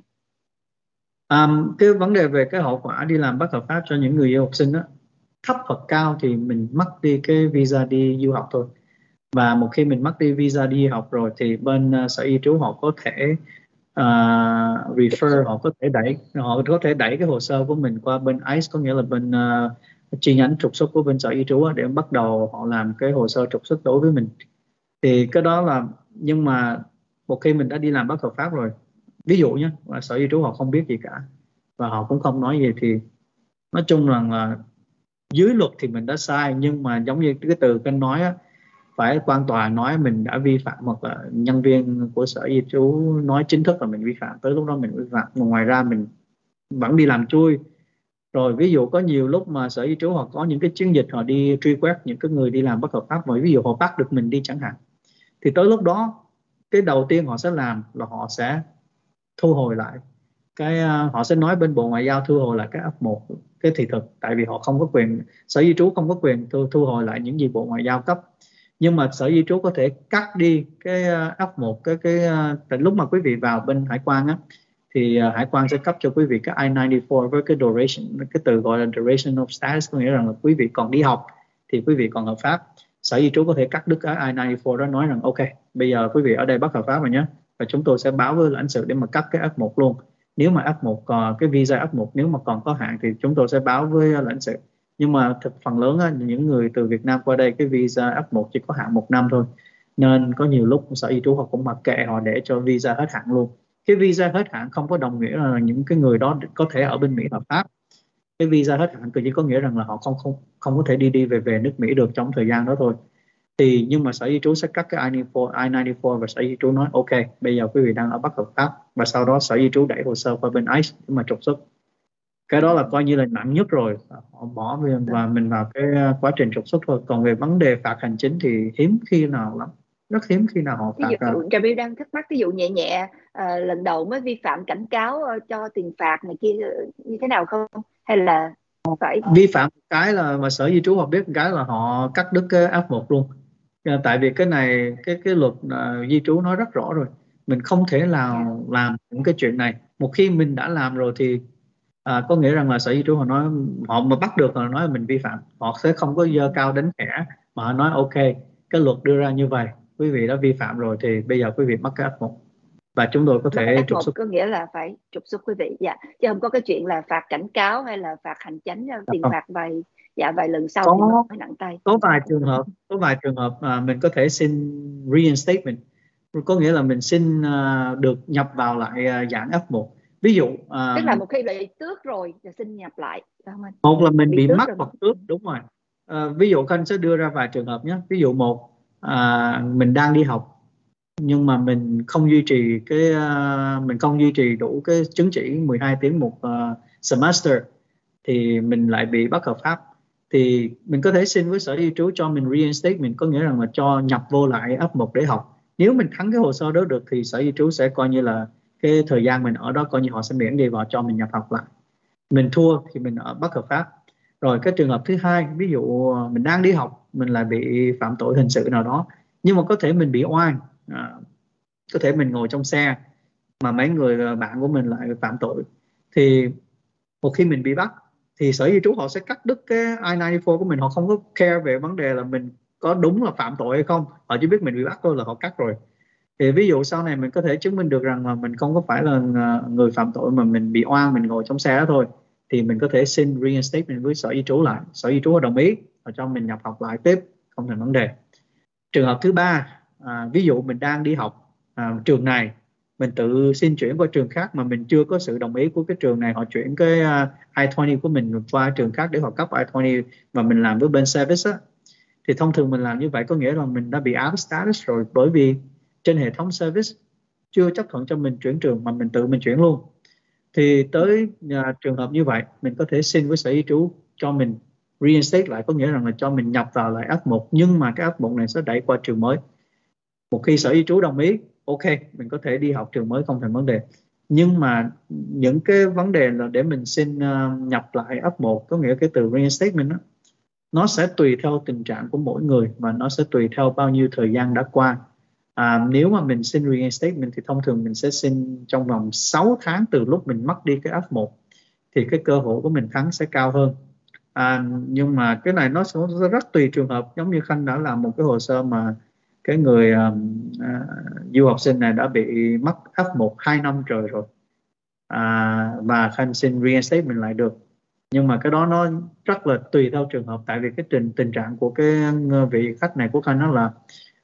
Um, cái vấn đề về cái hậu quả đi làm bất hợp pháp cho những người du học sinh đó, thấp hoặc cao thì mình mất đi cái visa đi du học thôi. Và một khi mình mất đi visa đi học rồi thì bên uh, sở di trú họ có thể uh, refer, họ có thể đẩy họ có thể đẩy cái hồ sơ của mình qua bên i xê, có nghĩa là bên uh, chi nhánh trục xuất của bên sở di trú để bắt đầu họ làm cái hồ sơ trục xuất đối với mình. Thì cái đó là, nhưng mà một khi mình đã đi làm bất hợp pháp rồi, ví dụ nhé, sở di trú họ không biết gì cả và họ cũng không nói gì, thì nói chung rằng là dưới luật thì mình đã sai, nhưng mà giống như cái từ kênh nói á, phải quan tòa nói mình đã vi phạm, hoặc là nhân viên của sở di trú nói chính thức là mình vi phạm, tới lúc đó mình vi phạm. Mà ngoài ra mình vẫn đi làm chui. Rồi ví dụ có nhiều lúc mà sở di trú họ có những cái chiến dịch họ đi truy quét những cái người đi làm bất hợp pháp, mà ví dụ họ bắt được mình đi chẳng hạn, thì tới lúc đó cái đầu tiên họ sẽ làm là họ sẽ thu hồi lại cái uh, họ sẽ nói bên Bộ Ngoại giao thu hồi lại cái F một, cái thị thực, tại vì họ không có quyền, sở di trú không có quyền thu, thu hồi lại những gì Bộ Ngoại giao cấp. Nhưng mà sở di trú có thể cắt đi cái uh, F một, cái cái uh, lúc mà quý vị vào bên hải quan á, thì uh, hải quan sẽ cấp cho quý vị cái I chín mươi tư với cái duration, cái từ gọi là duration of status, có nghĩa rằng là quý vị còn đi học thì quý vị còn hợp pháp. Sở di trú có thể cắt đứt cái I chín mươi tư đó, nói rằng ok, bây giờ quý vị ở đây bất hợp pháp rồi nhé, và chúng tôi sẽ báo với lãnh sự để mà cắt cái F một luôn. Nếu mà F một còn cái visa F một nếu mà còn có hạn thì chúng tôi sẽ báo với lãnh sự. Nhưng mà thực phần lớn á, những người từ Việt Nam qua đây cái visa F một chỉ có hạn một năm thôi, nên có nhiều lúc sở di trú họ cũng mặc kệ, họ để cho visa hết hạn luôn. Cái visa hết hạn không có đồng nghĩa là những cái người đó có thể ở bên Mỹ hợp pháp. Cái visa hết hạn chỉ có nghĩa rằng là họ không không không có thể đi đi về về nước Mỹ được trong thời gian đó thôi. Thì nhưng mà sở di trú sẽ cắt cái I chín mươi tư và sở di trú nói ok, bây giờ quý vị đang ở bất hợp pháp, và sau đó sở di trú đẩy hồ sơ qua bên i xê để mà trục xuất. Cái đó là coi như là nặng nhất rồi, họ bỏ và mình vào cái quá trình trục xuất thôi. Còn về vấn đề phạt hành chính thì hiếm khi nào lắm, rất hiếm khi nào họ phạt. Ví dụ Trà My đang thắc mắc, ví dụ nhẹ nhẹ à, lần đầu mới vi phạm cảnh cáo cho tiền phạt này kia như thế nào không, hay là phải vi phạm cái là mà sở di trú họ biết cái là họ cắt đứt cái F một luôn. Tại vì cái này cái cái luật uh, di trú nói rất rõ rồi, mình không thể nào làm những cái chuyện này. Một khi mình đã làm rồi thì À, có nghĩa rằng là sở di trú họ nói, họ mà bắt được họ nói là mình vi phạm, họ sẽ không có dơ cao đánh khẽ, mà họ nói ok, cái luật đưa ra như vậy, quý vị đã vi phạm rồi thì bây giờ quý vị mắc cái ép một và chúng tôi có Mà thể ép trục một xuất. có nghĩa là phải trục xuất quý vị, dạ, chứ không có cái chuyện là phạt cảnh cáo hay là phạt hành chánh, tiền Không, phạt vài dạ vài lần sau thì mới có nặng tay. có vài trường hợp, có vài trường hợp mà mình có thể xin reinstatement, có nghĩa là mình xin à, được nhập vào lại à, dạng ép một. Ví dụ à, Tức là một khi bị tước rồi thì xin nhập lại, phải không anh? một là mình Bị bị tước mắc rồi. hoặc tước, đúng rồi. À, ví dụ Khanh sẽ đưa ra vài trường hợp nhé. Ví dụ một, à, mình đang đi học nhưng mà mình không duy trì cái uh, mình không duy trì đủ cái chứng chỉ mười hai tiếng một uh, semester thì mình lại bị bất hợp pháp, thì mình có thể xin với sở di trú cho mình reinstatement, có nghĩa rằng là cho nhập vô lại ép một để học. Nếu mình thắng cái hồ sơ đó được thì sở di trú sẽ coi như là cái thời gian mình ở đó coi như họ sẽ miễn đi và cho mình nhập học lại. Mình thua thì mình ở bất hợp pháp. Rồi cái trường hợp thứ hai, ví dụ mình đang đi học mình lại bị phạm tội hình sự nào đó, nhưng mà có thể mình bị oan, à, có thể mình ngồi trong xe mà mấy người bạn của mình lại phạm tội, thì một khi mình bị bắt thì sở di trú họ sẽ cắt đứt cái I chín mươi tư của mình, họ không có care về vấn đề là mình có đúng là phạm tội hay không, họ chỉ biết mình bị bắt thôi là họ cắt rồi. Thì ví dụ sau này mình có thể chứng minh được rằng là mình không có phải là người phạm tội mà mình bị oan, mình ngồi trong xe đó thôi, thì mình có thể xin reinstatement với sở di trú lại, sở di trú họ đồng ý và cho mình nhập học lại tiếp, không thành vấn đề. Trường hợp thứ ba, à, ví dụ mình đang đi học à, trường này, mình tự xin chuyển qua trường khác mà mình chưa có sự đồng ý của cái trường này, họ chuyển cái uh, I hai mươi của mình qua trường khác để họ cấp I hai mươi và mình làm với bên service á, thì thông thường mình làm như vậy có nghĩa là mình đã bị out status rồi, bởi vì trên hệ thống service chưa chấp thuận cho mình chuyển trường mà mình tự mình chuyển luôn. Thì tới uh, trường hợp như vậy mình có thể xin với sở di trú cho mình reinstate lại, có nghĩa rằng là cho mình nhập vào lại ép một, nhưng mà cái ép một này sẽ đẩy qua trường mới. Một khi sở di trú đồng ý, ok, mình có thể đi học trường mới không thành vấn đề. Nhưng mà những cái vấn đề là để mình xin uh, nhập lại ép một, có nghĩa cái từ reinstatement đó, nó sẽ tùy theo tình trạng của mỗi người và nó sẽ tùy theo bao nhiêu thời gian đã qua. À, nếu mà mình xin reinstatement thì thông thường mình sẽ xin trong vòng sáu tháng từ lúc mình mất đi cái ép một, thì cái cơ hội của mình thắng sẽ cao hơn. À, nhưng mà cái này nó sẽ rất tùy trường hợp, giống như Khanh đã làm một cái hồ sơ mà cái người uh, uh, du học sinh này đã bị mất ép một hai năm trời rồi, à, và Khanh xin reinstatement lại được. Nhưng mà cái đó nó rất là tùy theo trường hợp, tại vì cái tình tình trạng của cái vị khách này của Khanh đó là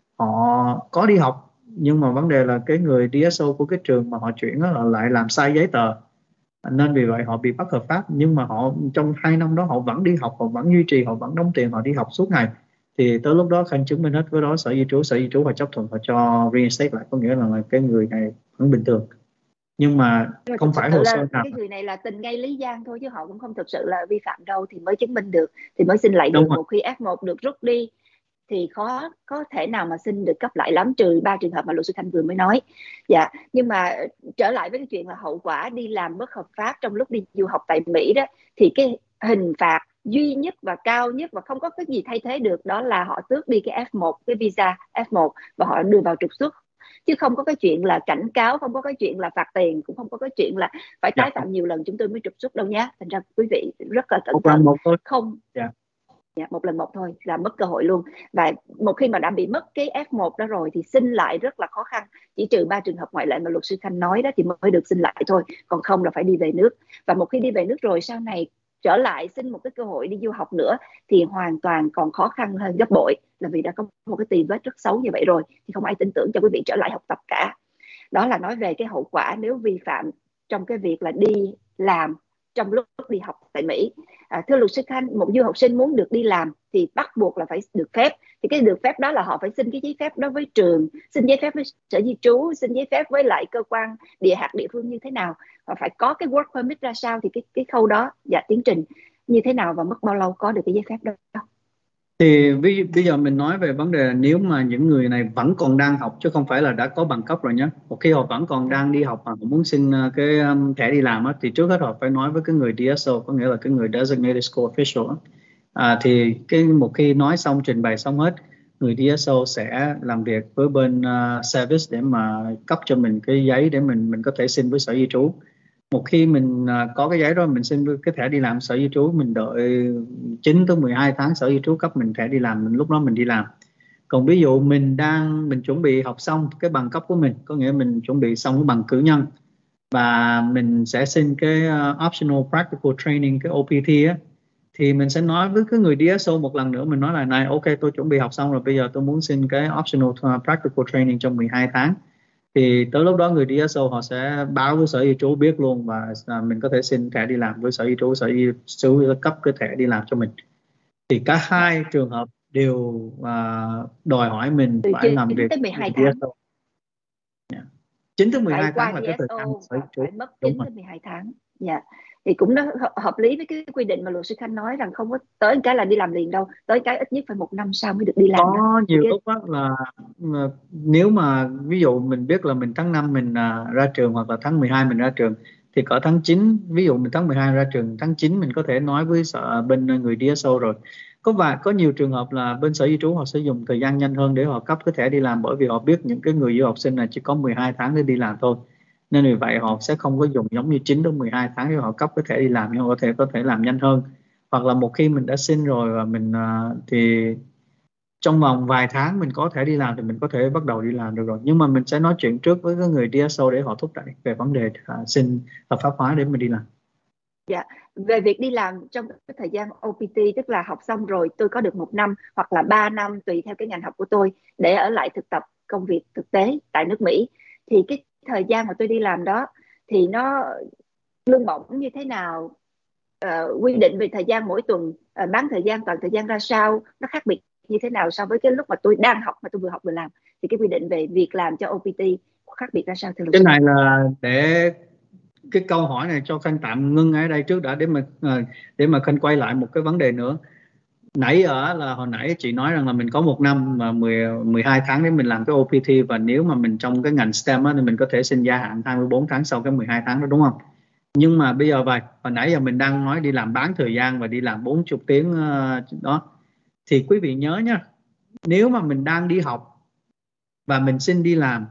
họ có đi học, nhưng mà vấn đề là cái người đê ét ô của cái trường mà họ chuyển đó là lại làm sai giấy tờ, nên vì vậy họ bị bất hợp pháp. Nhưng mà họ trong hai năm đó họ vẫn đi học, họ vẫn duy trì, họ vẫn đóng tiền, họ đi học suốt ngày, thì tới lúc đó Khanh chứng minh hết với đó sở di trú, sở di trú họ chấp thuận, họ cho reinstate lại, có nghĩa là cái người này vẫn bình thường. Nhưng mà Nhưng mà không thực phải sự hồ sơ là nào. cái người này là tình ngay lý gian thôi chứ họ cũng không thực sự là vi phạm đâu, thì mới chứng minh được thì mới xin lại Đúng được. rồi. Một khi ép một được rút đi thì khó có thể nào mà xin được cấp lại lắm, trừ ba trường hợp mà luật sư Khanh vừa mới nói. Dạ, nhưng mà trở lại với cái chuyện là hậu quả đi làm bất hợp pháp trong lúc đi du học tại Mỹ đó, thì cái hình phạt duy nhất và cao nhất và không có cái gì thay thế được đó là họ tước đi cái ép một, cái visa ép một, và họ đưa vào trục xuất, chứ không có cái chuyện là cảnh cáo, không có cái chuyện là phạt tiền, cũng không có cái chuyện là phải Dạ. tái phạm nhiều lần chúng tôi mới trục xuất đâu nhé. Thành ra quý vị rất là cẩn Một thận. lần một thôi. Không. Dạ. Dạ, một lần một thôi là mất cơ hội luôn. Và một khi mà đã bị mất cái ép một đó rồi thì xin lại rất là khó khăn, chỉ trừ ba trường hợp ngoại lệ mà luật sư Khanh nói đó thì mới được xin lại thôi, còn không là phải đi về nước. Và một khi đi về nước rồi sau này trở lại xin một cái cơ hội đi du học nữa thì hoàn toàn còn khó khăn hơn gấp bội, là vì đã có một cái tì vết rất xấu như vậy rồi thì không ai tin tưởng cho quý vị trở lại học tập cả. Đó là nói về cái hậu quả nếu vi phạm trong cái việc là đi làm trong lúc đi học tại Mỹ. À, thưa luật sư Khanh, một du học sinh muốn được đi làm thì bắt buộc là phải được phép, thì cái được phép đó là họ phải xin cái giấy phép đó với trường, xin giấy phép với sở di trú, xin giấy phép với lại cơ quan địa hạt địa phương như thế nào, họ phải có cái work permit ra sao, thì cái cái khâu đó và tiến trình như thế nào và mất bao lâu có được cái giấy phép đó? Thì bây giờ mình nói về vấn đề là nếu mà những người này vẫn còn đang học chứ không phải là đã có bằng cấp rồi nhé. Một khi họ vẫn còn đang đi học mà họ muốn xin cái um, thẻ đi làm á, thì trước hết họ phải nói với cái người đê ét ô, có nghĩa là cái người Designated School Official á. À, thì cái một khi nói xong, trình bày xong hết, người đê ét ô sẽ làm việc với bên uh, service để mà cấp cho mình cái giấy để mình mình có thể xin với sở di trú. một khi mình à, có cái giấy đó, mình xin cái thẻ đi làm sở di trú, mình đợi chín tới mười hai tháng sở di trú cấp mình thẻ đi làm, mình lúc đó mình đi làm. Còn ví dụ mình đang mình chuẩn bị học xong cái bằng cấp của mình, có nghĩa mình chuẩn bị xong cái bằng cử nhân và mình sẽ xin cái uh, optional practical training, cái O P T á, thì mình sẽ nói với cái người D S O một lần nữa, mình nói là này, ok tôi chuẩn bị học xong rồi, bây giờ tôi muốn xin cái optional uh, practical training trong mười hai tháng. Thì tới lúc đó người D S O họ sẽ báo với sở di trú biết luôn, và à, mình có thể xin thẻ đi làm với sở di trú, sở di trú cấp cái thẻ đi làm cho mình. Thì cả hai trường hợp đều à, đòi hỏi mình Từ phải làm chín việc tới mười hai với tháng. D S O. Yeah. chín tới mười Phải hai tháng qua là cái thời gian D S O sở di và trú. phải mất Đúng chín rồi. tới mười hai tháng. Dạ. Thì cũng nó hợp lý với cái quy định mà luật sư Khanh nói rằng không có tới cái là đi làm liền đâu, tới cái ít nhất phải một năm sau mới được đi làm đó. Có Thì nhiều cái lúc đó là là nếu mà ví dụ mình biết là mình tháng năm mình à, ra trường, hoặc là tháng mười hai mình ra trường, thì cỡ tháng chín, ví dụ mình tháng mười hai ra trường, tháng chín mình có thể nói với sở bên người D S O rồi. Có và có nhiều trường hợp là bên sở di trú họ sẽ dùng thời gian nhanh hơn để họ cấp cái thẻ đi làm, bởi vì họ biết những cái người du học sinh này chỉ có mười hai tháng để đi làm thôi, nên vì vậy họ sẽ không có dùng giống như chín đến mười hai tháng để họ cấp cái thẻ đi làm, nhưng họ có thể có thể làm nhanh hơn. Hoặc là một khi mình đã xin rồi và mình à, thì trong vòng vài tháng mình có thể đi làm, thì mình có thể bắt đầu đi làm được rồi. Nhưng mà mình sẽ nói chuyện trước với cái người D S O để họ thúc đẩy về vấn đề à, xin hợp pháp hóa để mình đi làm. dạ, về việc đi làm trong cái thời gian O P T, tức là học xong rồi tôi có được một năm hoặc là ba năm tùy theo cái ngành học của tôi để ở lại thực tập công việc thực tế tại nước Mỹ, thì cái thời gian mà tôi đi làm đó thì nó lương bổng như thế nào? Ờ, quy định về thời gian mỗi tuần, uh, bán thời gian toàn thời gian ra sao, nó khác biệt như thế nào so với cái lúc mà tôi đang học, mà tôi vừa học vừa làm, thì cái quy định về việc làm cho O P T khác biệt ra sao thưa luật Cái sư? này là để cái câu hỏi này cho Khanh tạm ngưng ở đây trước đã, để mà à, để mà Khanh quay lại một cái vấn đề nữa. Nãy ở là hồi nãy chị nói rằng là mình có một năm và mười, mười hai tháng để mình làm cái O P T, và nếu mà mình trong cái ngành STEM á, thì mình có thể xin gia hạn hai mươi bốn tháng sau cái mười hai tháng đó, đúng không? Nhưng mà bây giờ vậy, hồi nãy giờ mình đang nói đi làm bán thời gian và đi làm bốn mươi tiếng uh, đó, thì quý vị nhớ nhá, nếu mà mình đang đi học và mình xin đi làm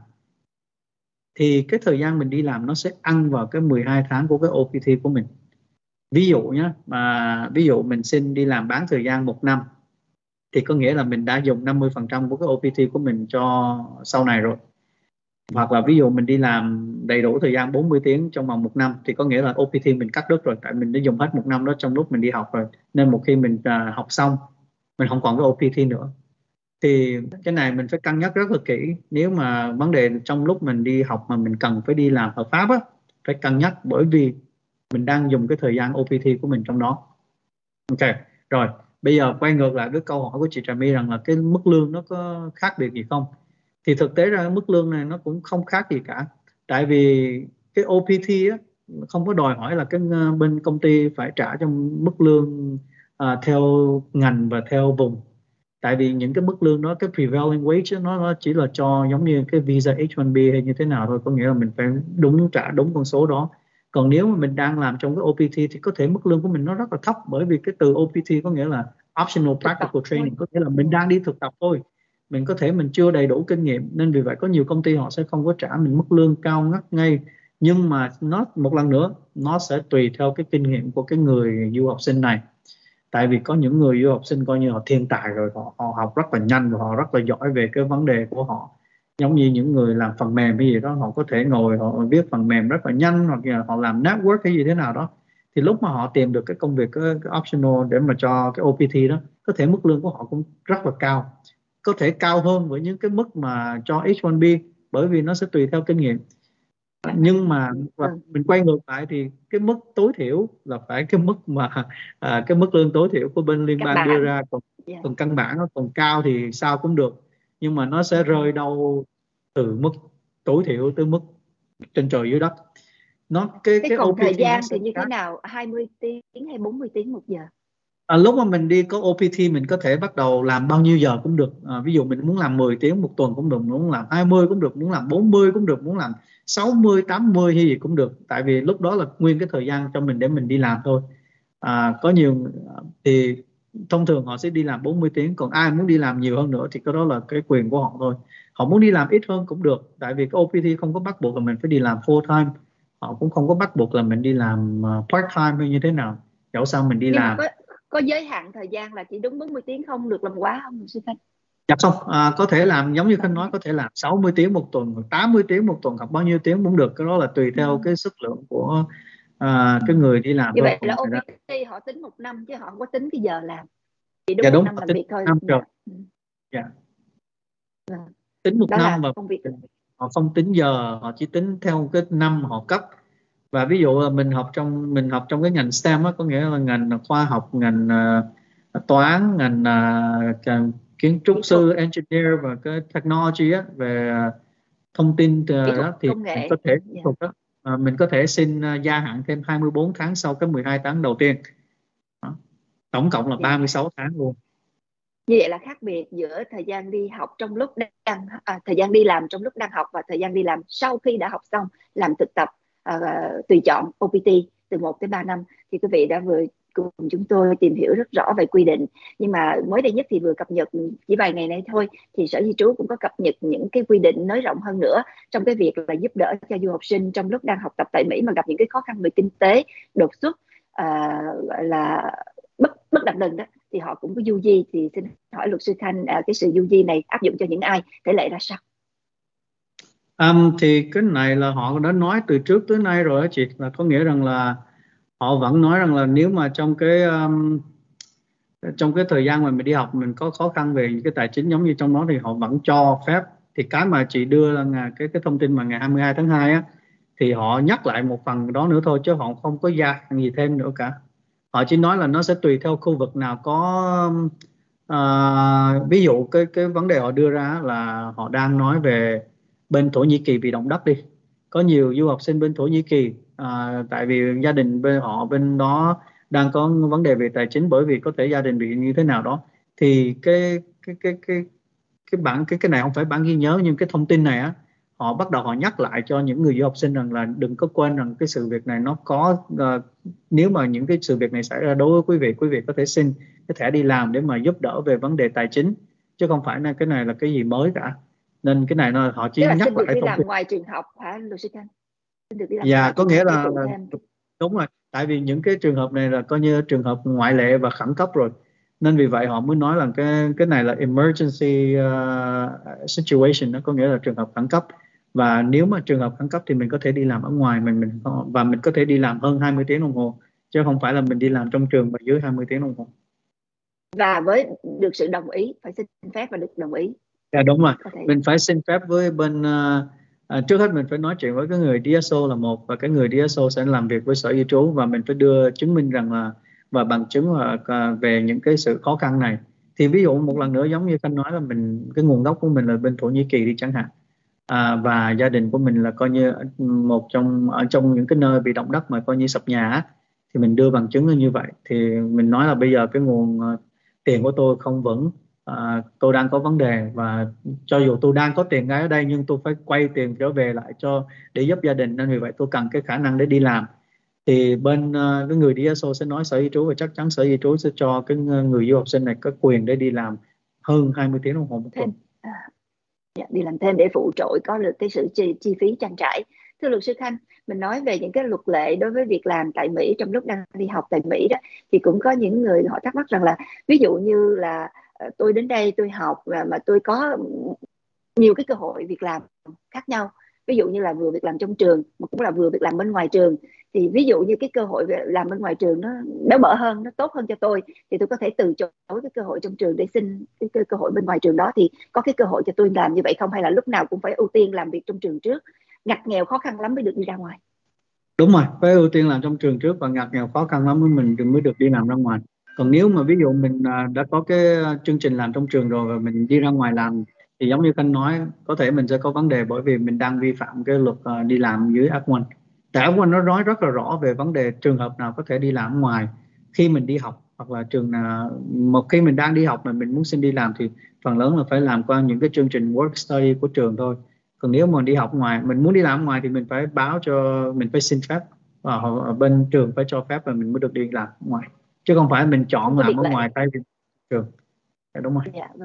thì cái thời gian mình đi làm nó sẽ ăn vào cái mười hai tháng của cái O P T của mình. Ví dụ nhé, mà ví dụ mình xin đi làm bán thời gian một năm thì có nghĩa là mình đã dùng năm mươi phần trăm của cái O P T của mình cho sau này rồi. Hoặc là ví dụ mình đi làm đầy đủ thời gian bốn mươi tiếng trong vòng một năm thì có nghĩa là O P T mình cắt đứt rồi, tại mình đã dùng hết một năm đó trong lúc mình đi học rồi, nên một khi mình uh, học xong mình không còn cái O P T nữa. Thì cái này mình phải cân nhắc rất là kỹ. Nếu mà vấn đề trong lúc mình đi học mà mình cần phải đi làm hợp pháp á, phải cân nhắc, bởi vì mình đang dùng cái thời gian O P T của mình trong đó. Ok, rồi bây giờ quay ngược lại với câu hỏi của chị Trà My rằng là cái mức lương nó có khác biệt gì không, thì thực tế ra mức lương này nó cũng không khác gì cả. Tại vì cái O P T á, không có đòi hỏi là cái bên công ty phải trả cho mức lương à, theo ngành và theo vùng. Tại vì những cái mức lương đó, cái prevailing wage nó, nó chỉ là cho giống như cái visa H one B hay như thế nào thôi, có nghĩa là mình phải đúng trả đúng con số đó. Còn nếu mà mình đang làm trong cái O P T thì có thể mức lương của mình nó rất là thấp, bởi vì cái từ O P T có nghĩa là optional practical training, có nghĩa là mình đang đi thực tập thôi, mình có thể mình chưa đầy đủ kinh nghiệm, nên vì vậy có nhiều công ty họ sẽ không có trả mình mức lương cao ngất ngay. Nhưng mà nó một lần nữa nó sẽ tùy theo cái kinh nghiệm của cái người du học sinh này. Tại vì có những người du học sinh coi như họ thiên tài rồi, họ, họ học rất là nhanh và họ rất là giỏi về cái vấn đề của họ, giống như những người làm phần mềm hay gì đó, họ có thể ngồi họ viết phần mềm rất là nhanh, hoặc là họ làm network hay gì thế nào đó, thì lúc mà họ tìm được cái công việc cái, cái optional để mà cho cái O P T đó, có thể mức lương của họ cũng rất là cao, có thể cao hơn với những cái mức mà cho H one B, bởi vì nó sẽ tùy theo kinh nghiệm. Nhưng mà mình quay ngược lại thì cái mức tối thiểu là phải cái mức mà à, cái mức lương tối thiểu của bên liên bang đưa ra, còn, yeah. còn căn bản nó còn cao thì sao cũng được, nhưng mà nó sẽ rơi đâu từ mức tối thiểu tới mức trên trời dưới đất. Nó cái cái cái còn O P T thời gian nó thì như khác. thế nào, hai mươi tiếng hay bốn mươi tiếng một giờ? À, lúc mà mình đi có O P T mình có thể bắt đầu làm bao nhiêu giờ cũng được. À, ví dụ mình muốn làm mười tiếng một tuần cũng được, muốn làm hai mươi cũng được, muốn làm bốn mươi cũng được, muốn làm sáu mươi, tám mươi hay gì cũng được. Tại vì lúc đó là nguyên cái thời gian cho mình để mình đi làm thôi. À, có nhiều thì thông thường họ sẽ đi làm bốn mươi tiếng, còn ai muốn đi làm nhiều hơn nữa thì cái đó là cái quyền của họ thôi. Họ muốn đi làm ít hơn cũng được, tại vì cái O P T không có bắt buộc là mình phải đi làm full time. họ cũng không có bắt buộc là mình đi làm uh, part time hay như thế nào, dẫu sao mình đi Nhưng mà làm. có có giới hạn thời gian là chỉ đúng bốn mươi tiếng, không được làm quá không luật sư Khanh? Dạ không, à, có thể làm giống như Khanh nói, có thể làm sáu mươi tiếng một tuần hoặc tám mươi tiếng một tuần hoặc bao nhiêu tiếng cũng được, cái đó là tùy theo cái sức lượng của à, cái người đi làm Như thôi. vậy Còn là ngoài ra, o pê tê họ tính một năm chứ họ không có tính cái giờ làm, chỉ đúng dạ một đúng, năm họ làm tính việc thôi. năm Dạ. rồi. Ừ. Dạ, Vâng. tính một Đó năm, là và công việc. họ không tính giờ, họ chỉ tính theo cái năm họ cấp. Và ví dụ là mình học trong mình học trong cái ngành STEM á, có nghĩa là ngành khoa học, ngành à, toán, ngành à, kiến trúc Kỹ thuật, sư, engineer và cái technology á, về à, thông tin kỹ à, thuật đó, thì công mình nghệ. có thể Dạ. thuộc đó, à, mình có thể xin à, gia hạn thêm hai mươi bốn tháng sau cái mười hai tháng đầu tiên. Đó. Tổng cộng là Dạ. ba mươi sáu tháng luôn. Như vậy là khác biệt giữa thời gian đi học trong lúc đang à, thời gian đi làm trong lúc đang học và thời gian đi làm sau khi đã học xong, làm thực tập à, tùy chọn o pê tê từ một tới ba năm. Thì quý vị đã vừa cùng chúng tôi tìm hiểu rất rõ về quy định. Nhưng mà mới đây nhất thì vừa cập nhật chỉ vài ngày nay thôi, thì Sở Di trú cũng có cập nhật những cái quy định nới rộng hơn nữa trong cái việc là giúp đỡ cho du học sinh trong lúc đang học tập tại Mỹ mà gặp những cái khó khăn về kinh tế đột xuất, à, gọi là bất bất đẳng đừng đó, thì họ cũng có du di. Thì xin hỏi luật sư Khanh, à, cái sự du di này áp dụng cho những ai, thể lệ ra sao? Um, thì cái này là họ đã nói từ trước tới nay rồi đó chị, là có nghĩa rằng là họ vẫn nói rằng là nếu mà trong cái um, trong cái thời gian mà mình đi học mình có khó khăn về cái tài chính giống như trong đó thì họ vẫn cho phép. Thì cái mà chị đưa là ngày, cái cái thông tin mà ngày hai mươi hai tháng hai á, thì họ nhắc lại một phần đó nữa thôi, chứ họ không có gia hạn gì thêm nữa cả. Họ chỉ nói là nó sẽ tùy theo khu vực nào có à, ví dụ cái cái vấn đề họ đưa ra là họ đang nói về bên Thổ Nhĩ Kỳ vì động đất đi, có nhiều du học sinh bên Thổ Nhĩ Kỳ à, tại vì gia đình bên họ bên đó đang có vấn đề về tài chính, bởi vì có thể gia đình bị như thế nào đó, thì cái cái cái cái cái bản cái cái này không phải bản ghi nhớ, nhưng cái thông tin này á, họ bắt đầu họ nhắc lại cho những người du học sinh rằng là đừng có quên rằng cái sự việc này nó có uh, nếu mà những cái sự việc này xảy ra đối với quý vị, quý vị có thể xin cái thẻ đi làm để mà giúp đỡ về vấn đề tài chính, chứ không phải là cái này là cái gì mới cả. Nên cái này nó họ Tức chỉ là xin nhắc được lại đi thông tin. làm ngoài trường học hả luật sư Khanh? Xin được đi làm Và ngoài có trường nghĩa học để là, phụ là thêm. đúng rồi, tại vì những cái trường hợp này là coi như trường hợp ngoại lệ và khẩn cấp rồi, nên vì vậy họ mới nói là cái cái này là emergency uh, situation, nó có nghĩa là trường hợp khẩn cấp. Và nếu mà trường hợp khẩn cấp thì mình có thể đi làm ở ngoài mình mình và mình có thể đi làm hơn hai mươi tiếng đồng hồ, chứ không phải là mình đi làm trong trường mà dưới hai mươi tiếng đồng hồ. Và với được sự đồng ý, phải xin phép và được đồng ý. Dạ đúng rồi, Có thể. mình phải xin phép với bên uh, uh, trước hết mình phải nói chuyện với cái người đê ét ô là một, và cái người đê ét ô sẽ làm việc với Sở Di trú, và mình phải đưa chứng minh rằng là và bằng chứng là uh, về những cái sự khó khăn này. Thì ví dụ một lần nữa giống như Khanh nói là mình cái nguồn gốc của mình là bên Thổ Nhĩ Kỳ đi chẳng hạn, à, và gia đình của mình là coi như một trong ở trong những cái nơi bị động đất mà coi như sập nhà á, thì mình đưa bằng chứng như vậy. Thì mình nói là bây giờ cái nguồn uh, tiền của tôi không vững, à, tôi đang có vấn đề, và cho dù tôi đang có tiền ngay ở đây nhưng tôi phải quay tiền trở về lại cho để giúp gia đình, nên vì vậy tôi cần cái khả năng để đi làm. Thì bên uh, cái người đê ét ô sẽ nói Sở Di trú, và chắc chắn Sở Di trú sẽ cho cái người du học sinh này có quyền để đi làm hơn hai mươi tiếng đồng hồ một tuần. Thêm. À, dạ, đi làm thêm để phụ trội có được cái sự chi, chi phí trang trải. Thưa luật sư Khanh, mình nói về những cái luật lệ đối với việc làm tại Mỹ trong lúc đang đi học tại Mỹ đó, thì cũng có những người họ thắc mắc rằng là ví dụ như là ờ, tôi đến đây tôi học và mà tôi có nhiều cái cơ hội việc làm khác nhau, ví dụ như là vừa việc làm trong trường mà cũng là vừa việc làm bên ngoài trường. Thì ví dụ như cái cơ hội làm bên ngoài trường nó béo bở hơn, nó tốt hơn cho tôi, thì tôi có thể từ chối cái cơ hội trong trường để xin cái, cái cơ hội bên ngoài trường đó. Thì có cái cơ hội cho tôi làm như vậy không, hay là lúc nào cũng phải ưu tiên làm việc trong trường trước, ngặt nghèo khó khăn lắm mới được đi ra ngoài? Đúng rồi, phải ưu tiên làm trong trường trước, và ngặt nghèo khó khăn lắm mới mình mới được đi làm ra ngoài. Còn nếu mà ví dụ mình à, đã có cái chương trình làm trong trường rồi và mình đi ra ngoài làm, thì giống như Khanh nói, có thể mình sẽ có vấn đề, bởi vì mình đang vi phạm cái luật à, đi làm dưới ép một. Tại ép một nó nói rất là rõ về vấn đề trường hợp nào có thể đi làm ở ngoài khi mình đi học, hoặc là trường nào một khi mình đang đi học mà mình muốn xin đi làm thì phần lớn là phải làm qua những cái chương trình work study của trường thôi. Còn nếu mà đi học ngoài, mình muốn đi làm ngoài thì mình phải báo cho, mình phải xin phép, và họ ở bên trường phải cho phép và mình mới được đi làm ngoài, chứ không phải mình Không chọn có làm biệt ở lệ. ngoài thay vì trường. Dạ, đúng rồi. Dạ vâng.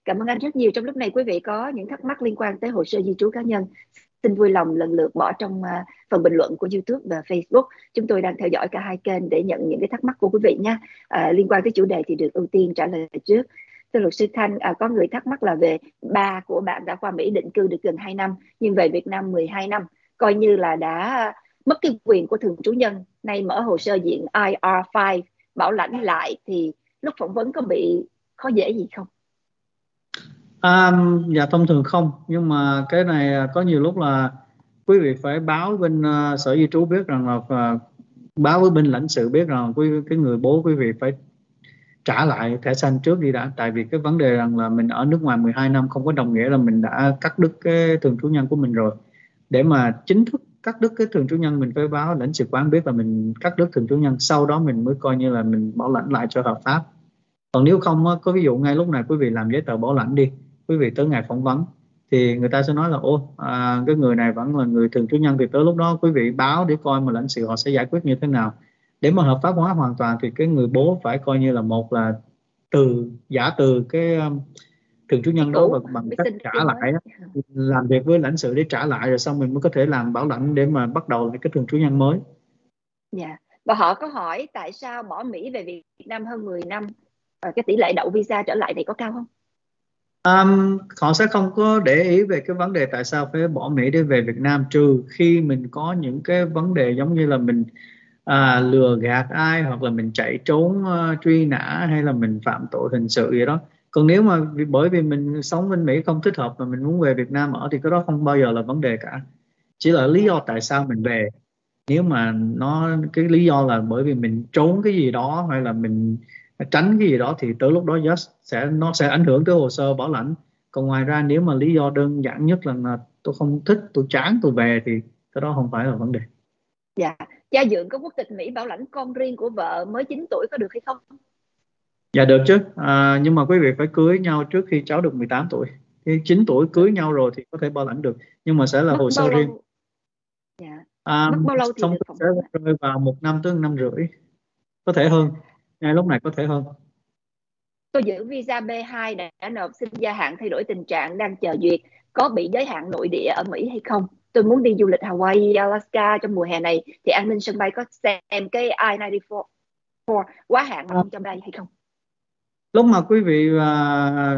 Cảm ơn anh rất nhiều. Trong lúc này quý vị có những thắc mắc liên quan tới hồ sơ di trú cá nhân, xin vui lòng lần lượt bỏ trong uh, phần bình luận của YouTube và Facebook. Chúng tôi đang theo dõi cả hai kênh để nhận những cái thắc mắc của quý vị nha. Uh, liên quan tới chủ đề thì được ưu tiên trả lời trước. Thưa luật sư Thanh, uh, có người thắc mắc là về ba của bạn đã qua Mỹ định cư được gần hai năm nhưng về Việt Nam mười hai năm, coi như là đã mất cái quyền của thường trú nhân, nay mở hồ sơ diện I R năm bảo lãnh lại, thì lúc phỏng vấn có bị khó dễ gì không? À, dạ thông thường không, nhưng mà cái này có nhiều lúc là quý vị phải báo bên uh, sở di trú biết rằng là uh, báo với bên lãnh sự biết rằng quý cái người bố quý vị phải trả lại thẻ xanh trước đi đã. Tại vì cái vấn đề rằng là mình ở nước ngoài mười hai năm không có đồng nghĩa là mình đã cắt đứt cái thường trú nhân của mình rồi. Để mà chính thức cắt đứt cái thường trú nhân mình phải báo lãnh sự quán biết là mình cắt đứt thường trú nhân, sau đó mình mới coi như là mình bảo lãnh lại cho hợp pháp. Còn nếu không có ví dụ ngay lúc này quý vị làm giấy tờ bảo lãnh đi, quý vị tới ngày phỏng vấn thì người ta sẽ nói là ô à, cái người này vẫn là người thường trú nhân, thì tới lúc đó quý vị báo để coi mà lãnh sự họ sẽ giải quyết như thế nào. Để mà hợp pháp hóa hoàn toàn thì cái người bố phải coi như là một là từ giả từ cái um, thường trú nhân đó và bằng cách trả lại, làm việc với lãnh sự để trả lại, rồi xong mình mới có thể làm bảo lãnh để mà bắt đầu cái thường trú nhân mới. Dạ. Yeah. Và họ có hỏi tại sao bỏ Mỹ về Việt Nam hơn mười năm, và cái tỷ lệ đậu visa trở lại này có cao không? Um, họ sẽ không có để ý về cái vấn đề tại sao phải bỏ Mỹ để về Việt Nam, trừ khi mình có những cái vấn đề giống như là mình à, lừa gạt ai, hoặc là mình chạy trốn uh, truy nã, hay là mình phạm tội hình sự gì đó. Còn nếu mà vì, bởi vì mình sống bên Mỹ không thích hợp mà mình muốn về Việt Nam ở thì cái đó không bao giờ là vấn đề cả. Chỉ là lý do tại sao mình về. Nếu mà nó cái lý do là bởi vì mình trốn cái gì đó hay là mình tránh cái gì đó thì tới lúc đó just sẽ nó sẽ ảnh hưởng tới hồ sơ bảo lãnh. Còn ngoài ra nếu mà lý do đơn giản nhất là, là tôi không thích, tôi chán, tôi về thì cái đó không phải là vấn đề. Dạ. Cha Dượng có quốc tịch Mỹ bảo lãnh con riêng của vợ mới chín tuổi có được hay không? Dạ được chứ, à, nhưng mà quý vị phải cưới nhau trước khi cháu được mười tám tuổi. Khi chín tuổi cưới nhau rồi thì có thể bảo lãnh được, nhưng mà sẽ là Mất hồ sơ riêng. Dạ. À, Mất bao lâu thì được phỏng sẽ vấn? rơi vào một năm tới một năm rưỡi, có thể hơn, ngay lúc này có thể hơn. Tôi giữ visa B hai đã, đã nộp xin gia hạn thay đổi tình trạng đang chờ duyệt, có bị giới hạn nội địa ở Mỹ hay không? Tôi muốn đi du lịch Hawaii, Alaska trong mùa hè này thì an ninh sân bay có xem cái I chín mươi tư quá hạn mà không cho bay hay không? Lúc mà quý vị uh,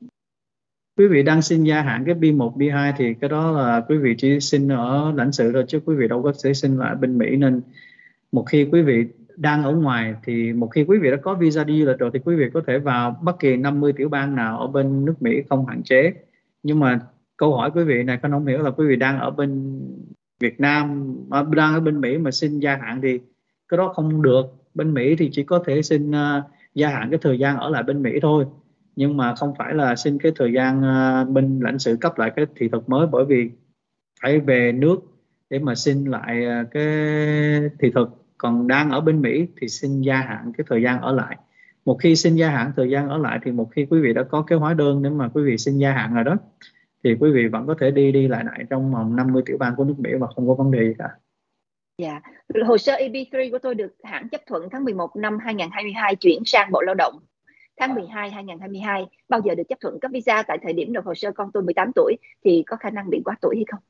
quý vị đang xin gia hạn cái B một, B hai thì cái đó là quý vị chỉ xin ở lãnh sự thôi, chứ quý vị đâu có thể xin lại bên Mỹ. Nên một khi quý vị đang ở ngoài thì một khi quý vị đã có visa đi du lịch rồi thì quý vị có thể vào bất kỳ năm mươi tiểu bang nào ở bên nước Mỹ không hạn chế. Nhưng mà câu hỏi quý vị này con không hiểu là quý vị đang ở bên Việt Nam, đang ở bên Mỹ mà xin gia hạn thì cái đó không được. Bên Mỹ thì chỉ có thể xin uh, gia hạn cái thời gian ở lại bên Mỹ thôi, nhưng mà không phải là xin cái thời gian uh, bên lãnh sự cấp lại cái thị thực mới, bởi vì phải về nước để mà xin lại uh, cái thị thực. Còn đang ở bên Mỹ thì xin gia hạn cái thời gian ở lại. Một khi xin gia hạn thời gian ở lại thì một khi quý vị đã có cái hóa đơn để mà quý vị xin gia hạn rồi đó, thì quý vị vẫn có thể đi đi lại lại trong vòng năm mươi tiểu bang của nước Mỹ và không có vấn đề gì cả. Dạ. Hồ sơ E B ba của tôi được hãng chấp thuận tháng mười một năm hai nghìn không trăm hai mươi hai chuyển sang Bộ Lao động. Tháng mười hai năm hai nghìn không trăm hai mươi hai bao giờ được chấp thuận cấp visa, tại thời điểm nộp hồ sơ con tôi mười tám tuổi thì có khả năng bị quá tuổi hay không?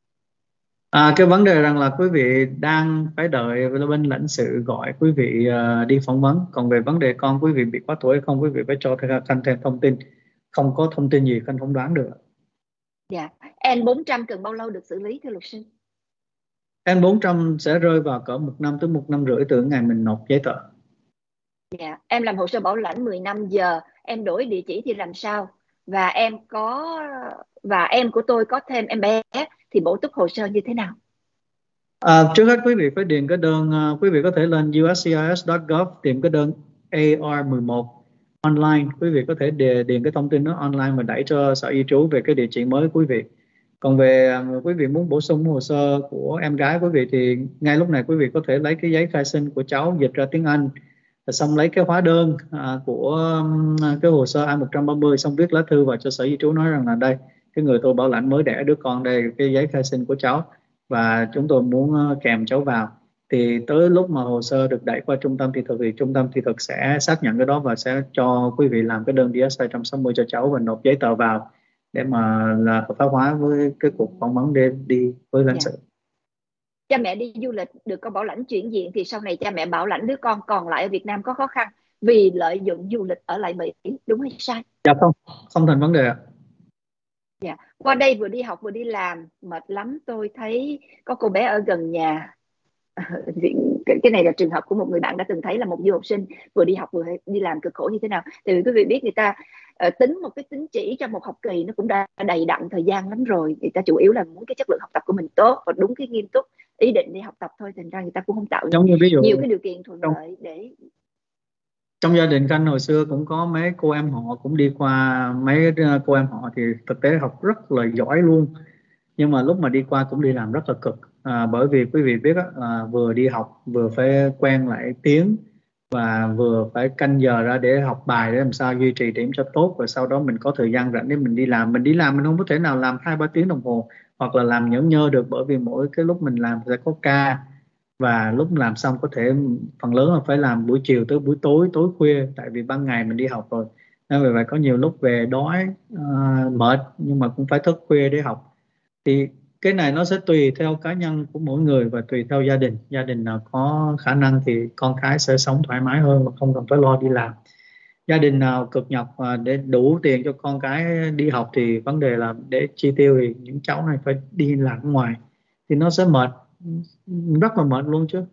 À, cái vấn đề rằng là quý vị đang phải đợi bên lãnh sự gọi quý vị uh, đi phỏng vấn. Còn về vấn đề con quý vị bị quá tuổi hay không, quý vị phải cho Khanh thêm thông tin. Không có thông tin gì Khanh không đoán được. Dạ. N bốn trăm cần bao lâu được xử lý thưa luật sư? N bốn trăm sẽ rơi vào cỡ một năm tới một năm rưỡi từ ngày mình nộp giấy tờ. Dạ. Em làm hồ sơ bảo lãnh mười năm giờ, em đổi địa chỉ thì làm sao? Và em có và em của tôi có thêm em bé thì bổ túc hồ sơ như thế nào? À, trước hết quý vị phải điền cái đơn, uh, quý vị có thể lên u ét xê i ét chấm gov tìm cái đơn A R mười một online. Quý vị có thể điền, điền cái thông tin đó online và đẩy cho sở di trú về cái địa chỉ mới của quý vị. Còn về uh, quý vị muốn bổ sung hồ sơ của em gái quý vị thì ngay lúc này quý vị có thể lấy cái giấy khai sinh của cháu dịch ra tiếng Anh, rồi xong lấy cái hóa đơn uh, của um, cái hồ sơ I một ba mươi, xong viết lá thư vào cho sở di trú nói rằng là đây, cái người tôi bảo lãnh mới đẻ đứa con đây, cái giấy khai sinh của cháu và chúng tôi muốn kèm cháu vào. Thì tới lúc mà hồ sơ được đẩy qua trung tâm thị thực thì trung tâm thị thực sẽ xác nhận cái đó và sẽ cho quý vị làm cái đơn D S hai sáu không cho cháu và nộp giấy tờ vào để mà là hợp pháp hóa với cái cuộc phỏng vấn để đi với lãnh Dạ. sự. Cha mẹ đi du lịch được con bảo lãnh chuyển diện thì sau này cha mẹ bảo lãnh đứa con còn lại ở Việt Nam có khó khăn vì lợi dụng du lịch ở lại Mỹ, đúng hay sai? Dạ không, không thành vấn đề ạ. Dạ. Qua đây vừa đi học vừa đi làm mệt lắm. Tôi thấy có cô bé ở gần nhà. Cái này là trường hợp của một người bạn đã từng thấy là một du học sinh vừa đi học vừa đi làm cực khổ như thế nào. Thì quý vị biết người ta uh, tính một cái tín chỉ trong một học kỳ nó cũng đã đầy đặn thời gian lắm rồi. Người ta chủ yếu là muốn cái chất lượng học tập của mình tốt và đúng cái nghiêm túc ý định đi học tập thôi. Thành ra người ta cũng không tạo Giống như ví dụ nhiều cái điều kiện thuận trong, lợi để trong gia đình Khanh hồi xưa cũng có mấy cô em họ cũng đi qua, mấy cô em họ thì thực tế học rất là giỏi luôn, nhưng mà lúc mà đi qua cũng đi làm rất là cực. À, bởi vì quý vị biết á, à, vừa đi học vừa phải quen lại tiếng và vừa phải canh giờ ra để học bài để làm sao duy trì điểm cho tốt, và sau đó mình có thời gian rảnh để mình đi làm. Mình đi làm mình không có thể nào làm hai ba tiếng đồng hồ hoặc là làm nhẫn nhơ được, bởi vì mỗi cái lúc mình làm sẽ có ca, và lúc làm xong có thể phần lớn là phải làm buổi chiều tới buổi tối, tối khuya, tại vì ban ngày mình đi học rồi. Nên vì vậy có nhiều lúc về đói, uh, mệt nhưng mà cũng phải thức khuya để học. Thì cái này nó sẽ tùy theo cá nhân của mỗi người và tùy theo gia đình. Gia đình nào có khả năng thì con cái sẽ sống thoải mái hơn và không cần phải lo đi làm. Gia đình nào cực nhọc à, để đủ tiền cho con cái đi học thì vấn đề là để chi tiêu thì những cháu này phải đi làm ở ngoài thì nó sẽ mệt, rất là mệt luôn chứ.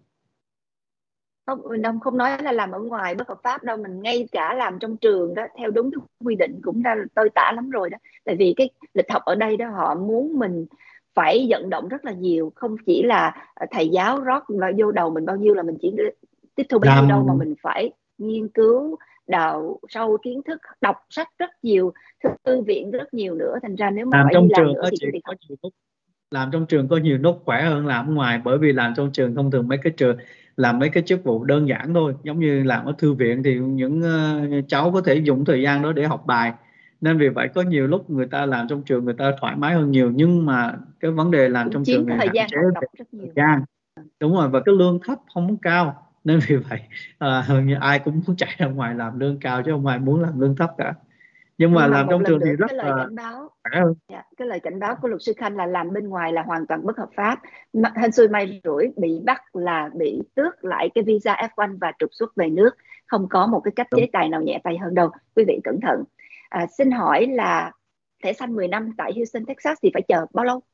không không không nói là làm ở ngoài bất hợp pháp đâu, mình ngay cả làm trong trường đó theo đúng cái quy định cũng đã tơi tả lắm rồi đó. Tại vì cái lịch học ở đây đó họ muốn mình phải vận động rất là nhiều, không chỉ là thầy giáo rót vào vô đầu mình bao nhiêu là mình chỉ tiếp thu bấy nhiêu đâu, mà làm mình phải nghiên cứu đào sâu kiến thức, đọc sách rất nhiều, thư viện rất nhiều nữa. Thành ra nếu mà làm phải đi trong làm trường nữa có thì chị cái việc có học nhiều lúc làm trong trường có nhiều lúc khỏe hơn làm ở ngoài, bởi vì làm trong trường thông thường mấy cái trường làm mấy cái chức vụ đơn giản thôi, giống như làm ở thư viện thì những uh, cháu có thể dùng thời gian đó để học bài, nên vì vậy có nhiều lúc người ta làm trong trường người ta thoải mái hơn nhiều, nhưng mà cái vấn đề làm cũng trong chiếm trường thì thời hạn gian chế học về tập rất thời nhiều. gian. Đúng rồi, và cái lương thấp không có cao, nên vì vậy à, hầu như ai cũng muốn chạy ra ngoài làm lương cao chứ không ai muốn làm lương thấp cả, nhưng mà Nhưng mà làm một trong lần trường thì nữa rất cái lời là cảnh báo, khỏe hơn. dạ, cái lời cảnh báo của luật sư Khanh là làm bên ngoài là hoàn toàn bất hợp pháp. Mà- hên xui may rủi bị bắt là bị tước lại cái visa F một và trục xuất về nước, không có một cái cách Đúng. chế tài nào nhẹ tay hơn đâu, quý vị cẩn thận. À, xin hỏi là thẻ xanh mười năm tại Houston, Texas thì phải chờ bao lâu?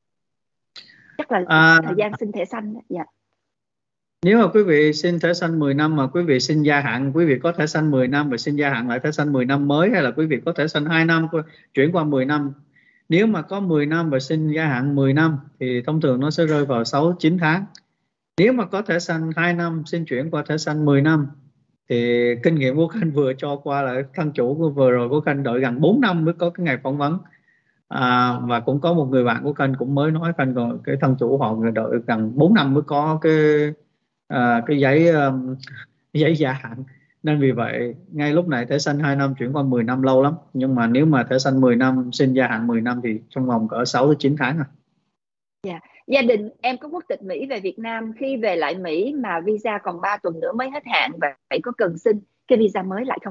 Chắc là À, thời gian xin thẻ xanh đó. Dạ. nếu mà quý vị xin thẻ xanh mười năm mà quý vị xin gia hạn, quý vị có thẻ xanh mười năm và xin gia hạn lại thẻ xanh mười năm mới, hay là quý vị có thẻ xanh hai năm chuyển qua mười năm? Nếu mà có mười năm và xin gia hạn mười năm thì thông thường nó sẽ rơi vào sáu chín tháng. Nếu mà có thẻ xanh hai năm xin chuyển qua thẻ xanh mười năm thì kinh nghiệm của Khanh vừa cho qua là thân chủ của vừa rồi của Khanh đợi gần bốn năm mới có cái ngày phỏng vấn. À, và cũng có một người bạn của Khanh cũng mới nói Khanh rồi, cái thân chủ họ đợi gần bốn năm mới có cái à, cái giấy um, giấy gia hạn. Nên vì vậy ngay lúc này thẻ xanh hai năm chuyển qua mười năm lâu lắm, nhưng mà nếu mà thẻ xanh mười năm xin gia hạn mười năm thì trong vòng cỡ sáu đến chín tháng. À. Dạ. Gia đình em có quốc tịch Mỹ về Việt Nam, khi về lại Mỹ mà visa còn ba tuần nữa mới hết hạn, và phải có cần xin cái visa mới lại không?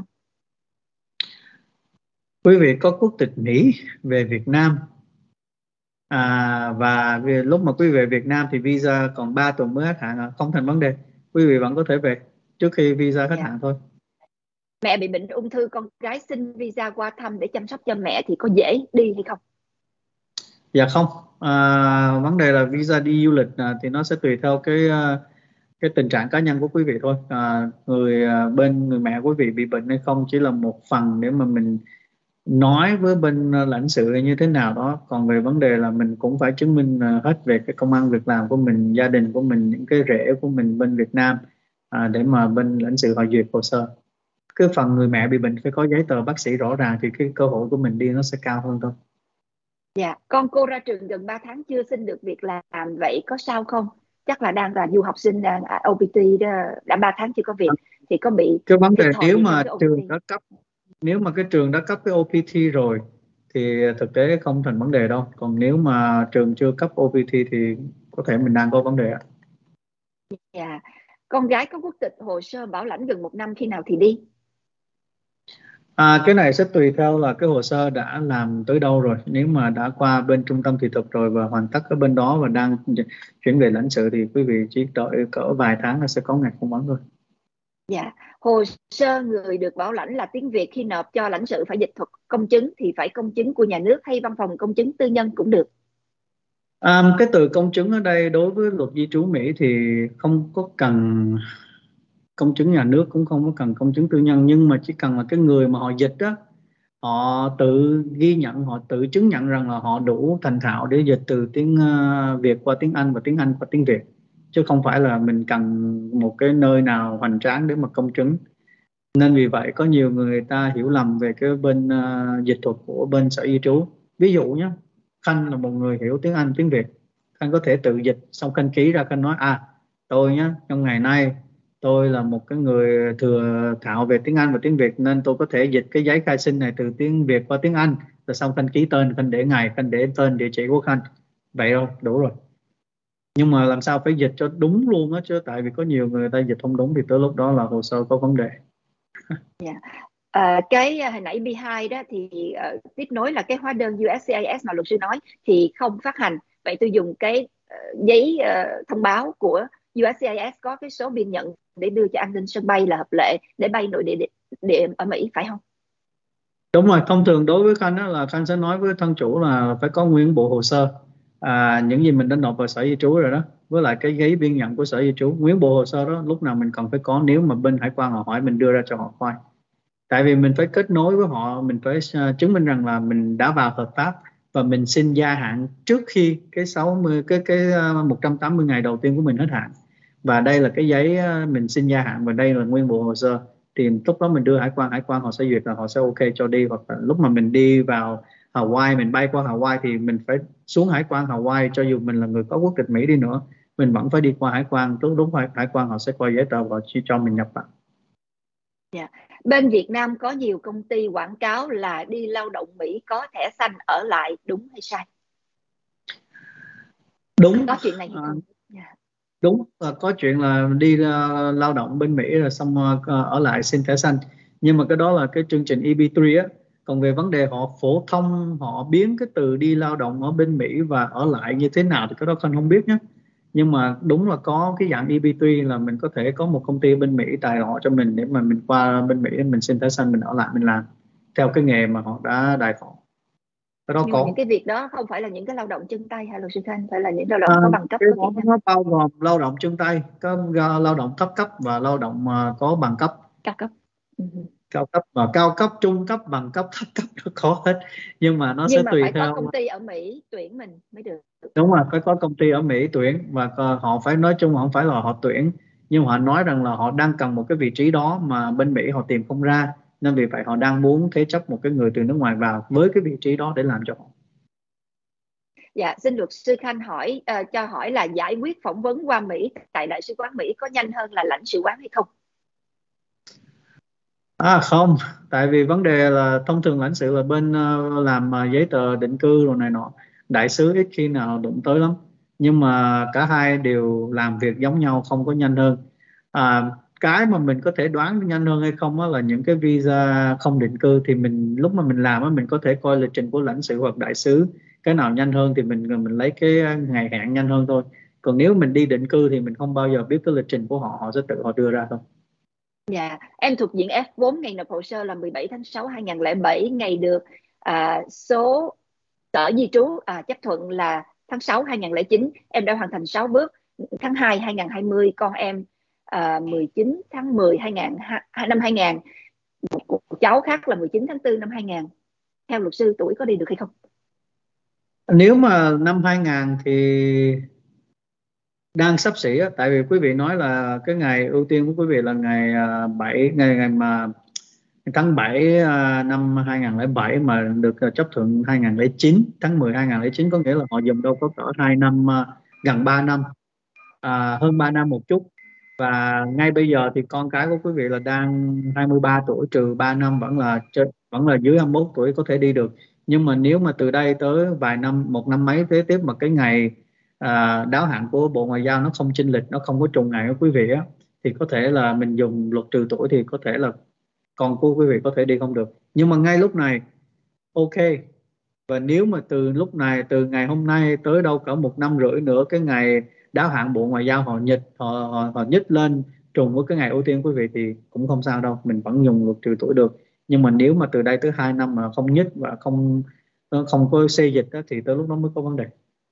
Quý vị có quốc tịch Mỹ về Việt Nam à, và vì lúc mà quý vị về Việt Nam thì visa còn ba tuần mới hết hạn, à, không thành vấn đề, quý vị vẫn có thể về trước khi visa hết Dạ. hạn thôi. Mẹ bị bệnh ung thư, con gái xin visa qua thăm để chăm sóc cho mẹ thì có dễ đi hay không? Dạ không, à, vấn đề là visa đi du lịch à, thì nó sẽ tùy theo cái à, cái tình trạng cá nhân của quý vị thôi. À, người à, bên người mẹ quý vị bị bệnh hay không chỉ là một phần để mà mình nói với bên à, lãnh sự hay như thế nào đó, còn về vấn đề là mình cũng phải chứng minh à, hết về cái công ăn việc làm của mình, gia đình của mình, những cái rễ của mình bên Việt Nam à, để mà bên lãnh sự họ duyệt hồ sơ. Cái phần người mẹ bị bệnh phải có giấy tờ bác sĩ rõ ràng thì cái cơ hội của mình đi nó sẽ cao hơn thôi. Dạ, con cô ra trường gần ba tháng chưa xin được việc làm, vậy có sao không? Chắc là đang là du học sinh, đang O P T đó, đã ba tháng chưa có việc thì có bị Cái vấn đề thiệt thòi nếu gì trong mà cái O P T? trường đã cấp nếu mà cái trường đã cấp cái O P T rồi thì thực tế không thành vấn đề đâu, còn nếu mà trường chưa cấp O P T thì có thể mình đang có vấn đề ạ. Dạ. Con gái có quốc tịch hồ sơ bảo lãnh gần một năm khi nào thì đi? À, cái này sẽ tùy theo là cái hồ sơ đã làm tới đâu rồi. Nếu mà đã qua bên trung tâm thị thực rồi và hoàn tất ở bên đó và đang chuyển về lãnh sự thì quý vị chỉ đợi cỡ vài tháng là sẽ có ngày phỏng vấn thôi. Dạ. Hồ sơ người được bảo lãnh là tiếng Việt khi nộp cho lãnh sự phải dịch thuật công chứng thì phải công chứng của nhà nước hay văn phòng công chứng tư nhân cũng được? À, cái từ công chứng ở đây đối với luật di trú Mỹ thì không có cần công chứng nhà nước, cũng không có cần công chứng tư nhân, nhưng mà chỉ cần là cái người mà họ dịch đó, họ tự ghi nhận, họ tự chứng nhận rằng là họ đủ thành thạo để dịch từ tiếng ờ, Việt qua tiếng Anh và tiếng Anh qua tiếng Việt, chứ không phải là mình cần một cái nơi nào hoành tráng để mà công chứng. Nên vì vậy có nhiều người ta hiểu lầm về cái bên ờ, dịch thuật của bên sở di trú. Ví dụ nhé, Khanh là một người hiểu tiếng Anh tiếng Việt, Khanh có thể tự dịch xong Khanh ký ra, Khanh nói à tôi nhé, trong ngày nay tôi là một cái người thừa thạo về tiếng Anh và tiếng Việt nên tôi có thể dịch cái giấy khai sinh này từ tiếng Việt qua tiếng Anh, rồi xong Khanh ký tên, Khanh để ngày, Khanh để tên địa chỉ của Khanh, vậy thôi đủ rồi. Nhưng mà làm sao phải dịch cho đúng luôn á, chứ tại vì có nhiều người ta dịch không đúng thì tới lúc đó là hồ sơ có vấn đề. Dạ. À, cái à, hồi nãy B hai đó thì ờ, tiếp nối là cái hóa đơn u ét xê i ét mà luật sư nói thì không phát hành. Vậy tôi dùng cái ờ, giấy ờ, thông báo của u ét xê i ét có cái số biên nhận để đưa cho an ninh sân bay là hợp lệ để bay nội địa, địa, địa ở Mỹ phải không? Đúng rồi, thông thường đối với Khanh đó là Khanh sẽ nói với thân chủ là phải có nguyên bộ hồ sơ, à, những gì mình đã nộp vào sở di trú rồi đó, với lại cái giấy biên nhận của sở di trú, nguyên bộ hồ sơ đó lúc nào mình còn phải có, nếu mà bên hải quan họ hỏi mình đưa ra cho họ khoai. Tại vì mình phải kết nối với họ, mình phải uh, chứng minh rằng là mình đã vào hợp pháp và mình xin gia hạn trước khi cái sáu mươi cái cái uh, một trăm tám mươi ngày đầu tiên của mình hết hạn. Và đây là cái giấy uh, mình xin gia hạn và đây là nguyên bộ hồ sơ, thì lúc đó mình đưa hải quan, hải quan họ sẽ duyệt là họ sẽ ok cho đi. Hoặc là lúc mà mình đi vào Hawaii, mình bay qua Hawaii thì mình phải xuống hải quan Hawaii, cho dù mình là người có quốc tịch Mỹ đi nữa mình vẫn phải đi qua hải quan, lúc đúng hải, hải quan họ sẽ coi giấy tờ và chỉ cho mình nhập cảnh. Dạ. Bên Việt Nam có nhiều công ty quảng cáo là đi lao động Mỹ có thẻ xanh ở lại, đúng hay sai? Đúng. Có chuyện này hay À, không? Dạ. đúng là có chuyện là đi uh, lao động bên Mỹ rồi xong uh, ở lại xin thẻ xanh, nhưng mà cái đó là cái chương trình E B ba á. Còn về vấn đề họ phổ thông, họ biến cái từ đi lao động ở bên Mỹ và ở lại như thế nào thì cái đó Khanh không biết nhé. Nhưng mà đúng là có cái dạng E B ba là mình có thể có một công ty bên Mỹ tài họ cho mình để mà mình qua bên Mỹ mình xin thẻ xanh, mình ở lại mình làm theo cái nghề mà họ đã đài thọ. Cái đó Nhưng mà những có. cái việc đó không phải là những cái lao động chân tay hay luật sư Khanh, phải là những lao À, động có bằng cấp, cái có kỹ đó năng nó bao gồm lao động chân tay, có uh, lao động thấp cấp và lao động uh, có bằng cấp, cao cấp. Ừ. cao cấp và cao cấp, trung cấp, bằng cấp, thấp cấp nó có hết. Nhưng mà nó sẽ Nhưng mà tùy phải có theo. công ty ở Mỹ tuyển mình mới được. Đúng rồi, phải có công ty ở Mỹ tuyển và uh, họ phải, nói chung không phải là họ tuyển, nhưng họ nói rằng là họ đang cần một cái vị trí đó mà bên Mỹ họ tìm không ra, nên vì vậy họ đang muốn thế chấp một cái người từ nước ngoài vào với cái vị trí đó để làm cho họ. Dạ, xin luật sư Khanh hỏi ờ, cho hỏi là giải quyết phỏng vấn qua Mỹ tại đại sứ quán Mỹ có nhanh hơn là lãnh sự quán hay không? À không, tại vì vấn đề là thông thường lãnh sự là bên ờ, làm ờ, giấy tờ định cư rồi này nọ, đại sứ ít khi nào đụng tới lắm. Nhưng mà cả hai đều làm việc giống nhau, không có nhanh hơn. À, cái mà mình có thể đoán nhanh hơn hay không á là những cái visa không định cư, thì mình lúc mà mình làm á mình có thể coi lịch trình của lãnh sự hoặc đại sứ, cái nào nhanh hơn thì mình mình lấy cái ngày hạn nhanh hơn thôi. Còn nếu mình đi định cư thì mình không bao giờ biết cái lịch trình của họ, họ sẽ tự họ đưa ra thôi. Dạ, em thuộc diện F bốn, ngày nộp hồ sơ là mười bảy tháng sáu hai nghìn lẻ bảy, ngày được à, số sở di trú à, chấp thuận là tháng sáu hai nghìn lẻ chín. Em đã hoàn thành sáu bước. Tháng hai hai nghìn hai mươi con em à, mười chín tháng mười hai nghìn năm hai nghìn, một cháu khác là mười chín tháng tư năm hai nghìn. Theo luật sư tuổi có đi được hay không? Nếu mà năm hai nghìn thì đang xấp xỉ á, tại vì quý vị nói là cái ngày ưu tiên của quý vị là ngày à, bảy, ngày ngày mà tháng bảy à, năm hai nghìn lẻ bảy mà được à, chấp thuận hai nghìn lẻ chín, tháng mười hai nghìn lẻ chín, có nghĩa là họ dùng đâu có cỡ hai năm, à, gần ba năm, à, hơn ba năm một chút. Và ngay bây giờ thì con cái của quý vị là đang hai mươi ba tuổi trừ ba năm, vẫn là trên- vẫn là dưới hai mươi mốt tuổi có thể đi được. Nhưng mà nếu mà từ đây tới vài năm, một năm mấy kế tiếp mà cái ngày à, đáo hạn của Bộ Ngoại giao nó không chênh lệch, nó không có trùng ngày với quý vị á, thì có thể là mình dùng luật trừ tuổi thì có thể là con của quý vị có thể đi không được. Nhưng mà ngay lúc này ok, và nếu mà từ lúc này, từ ngày hôm nay tới đâu cỡ một năm rưỡi nữa, cái ngày đáo hạn Bộ Ngoại giao họ nhích họ, họ, họ nhích lên trùng với cái ngày ưu tiên quý vị thì cũng không sao đâu, mình vẫn dùng luật trừ tuổi được. Nhưng mà nếu mà từ đây tới hai năm mà không nhích và không không có xê dịch đó, thì tới lúc đó mới có vấn đề.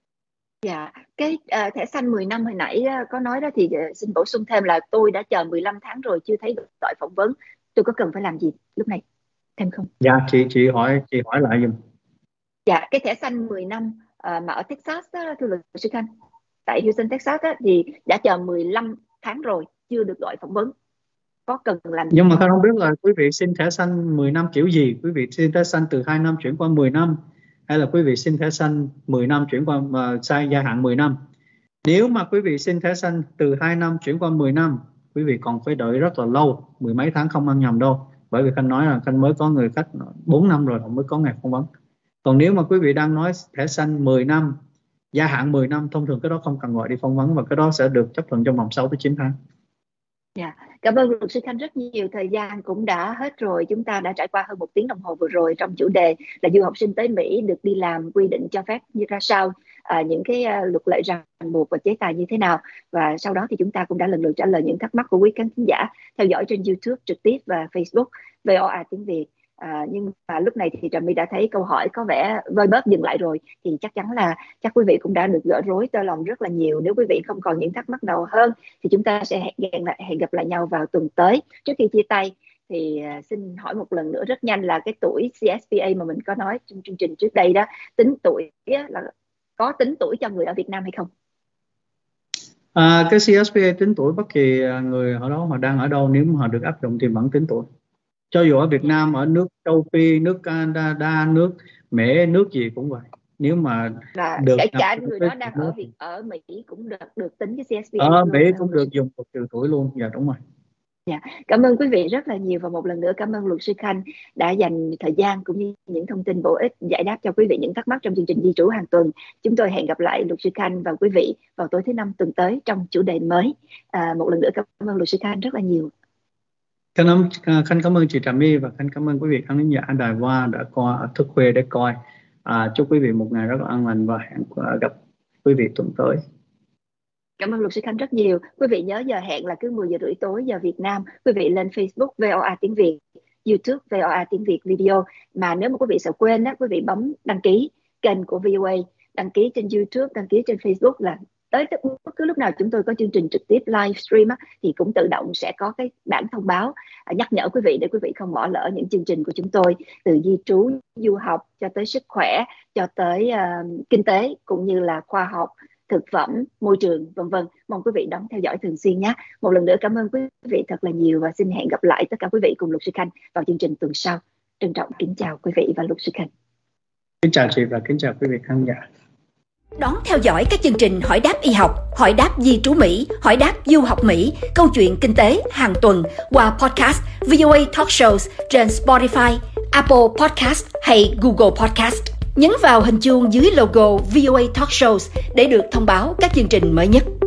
Dạ, cái uh, thẻ xanh mười năm hồi nãy uh, có nói đó thì uh, xin bổ sung thêm là tôi đã chờ mười lăm tháng rồi chưa thấy gọi phỏng vấn. Tôi có cần phải làm gì lúc này thêm không? Dạ, chị chị hỏi chị hỏi lại giùm. Dạ, cái thẻ xanh mười năm uh, mà ở Texas đó, thưa luật sư Khanh, tại Houston, Texas đó, thì đã chờ mười lăm tháng rồi chưa được gọi phỏng vấn. Có cần làm gì? Nhưng mà Khanh không biết là quý vị xin thẻ xanh mười năm kiểu gì? Quý vị xin thẻ xanh từ hai năm chuyển qua mười năm, hay là quý vị xin thẻ xanh mười năm chuyển qua uh, sai gia hạn mười năm? Nếu mà quý vị xin thẻ xanh từ hai năm chuyển qua mười năm, quý vị còn phải đợi rất là lâu, mười mấy tháng không ăn nhầm đâu. Bởi vì Khanh nói là Khanh mới có người khách bốn năm rồi mới có ngày phỏng vấn. Còn nếu mà quý vị đang nói thẻ xanh mười năm, gia hạn mười năm, thông thường cái đó không cần gọi đi phỏng vấn, và cái đó sẽ được chấp thuận trong vòng sáu tới chín tháng. Dạ, cảm ơn luật sư Khanh rất nhiều. Thời gian cũng đã hết rồi. Chúng ta đã trải qua hơn một tiếng đồng hồ vừa rồi trong chủ đề là du học sinh tới Mỹ được đi làm, quy định cho phép như ra sao, à, những cái uh, luật lệ ràng buộc và chế tài như thế nào. Và sau đó thì chúng ta cũng đã lần lượt trả lời những thắc mắc của quý khán thính giả theo dõi trên YouTube trực tiếp và Facebook vê o a tiếng Việt. À, nhưng mà lúc này thì Trà My đã thấy câu hỏi có vẻ vơi bớt dừng lại rồi, thì chắc chắn là chắc quý vị cũng đã được gỡ rối tơ lòng rất là nhiều. Nếu quý vị không còn những thắc mắc nào hơn thì chúng ta sẽ hẹn, lại, hẹn gặp lại nhau vào tuần tới. Trước khi chia tay thì uh, xin hỏi một lần nữa rất nhanh là cái tuổi xê ét pê a mà mình có nói trong chương trình trước đây đó, tính tuổi là có tính tuổi cho người ở Việt Nam hay không? À, cái xê ét pê a tính tuổi bất kỳ người ở đó mà đang ở đâu, nếu mà họ được áp dụng thì vẫn tính tuổi. Cho dù ở Việt Nam, ở nước châu Phi, nước Canada, nước Mễ, nước gì cũng vậy. Nếu mà là được kể cả người đó đang ở Việt ở Mỹ cũng được được tính cái xê ét pê a ở luôn, Mỹ cũng được dùng một trừ tuổi luôn. Dạ đúng rồi. Dạ, cảm ơn quý vị rất là nhiều, và một lần nữa cảm ơn luật sư Khanh đã dành thời gian cũng như những thông tin bổ ích giải đáp cho quý vị những thắc mắc trong chương trình Di trú hàng tuần. Chúng tôi hẹn gặp lại luật sư Khanh và quý vị vào tối thứ năm tuần tới trong chủ đề mới. À, một lần nữa cảm ơn luật sư Khanh rất là nhiều. Khanh cảm, cảm ơn chị Trà My và Khanh cảm ơn quý vị khán giả Đài Hoa đã qua thức khuya để coi. À, chúc quý vị một ngày rất là an lành và hẹn gặp quý vị tuần tới. Cảm ơn luật sư Khanh rất nhiều. Quý vị nhớ giờ hẹn là cứ mười giờ rưỡi tối giờ Việt Nam. Quý vị lên Facebook vê o a tiếng Việt, YouTube vê o a tiếng Việt video. Mà nếu mà quý vị sợ quên á, quý vị bấm đăng ký kênh của vê o a, đăng ký trên YouTube, đăng ký trên Facebook, là tới bất cứ lúc nào chúng tôi có chương trình trực tiếp livestream á, thì cũng tự động sẽ có cái bản thông báo nhắc nhở quý vị để quý vị không bỏ lỡ những chương trình của chúng tôi, từ di trú, du học cho tới sức khỏe, cho tới uh, kinh tế cũng như là khoa học, thực phẩm, môi trường, vân vân. Mong quý vị đón theo dõi thường xuyên nhé. Một lần nữa cảm ơn quý vị thật là nhiều, và xin hẹn gặp lại tất cả quý vị cùng luật sư Khanh vào chương trình tuần sau. Trân trọng kính chào quý vị và luật sư Khanh. Kính chào chị và kính chào quý vị khán giả. Đón theo dõi các chương trình Hỏi đáp y học, Hỏi đáp di trú Mỹ, Hỏi đáp du học Mỹ, Câu chuyện kinh tế hàng tuần qua podcast vê o a Talk Shows trên Spotify, Apple Podcast hay Google Podcast. Nhấn vào hình chuông dưới logo vê o a Talk Shows để được thông báo các chương trình mới nhất.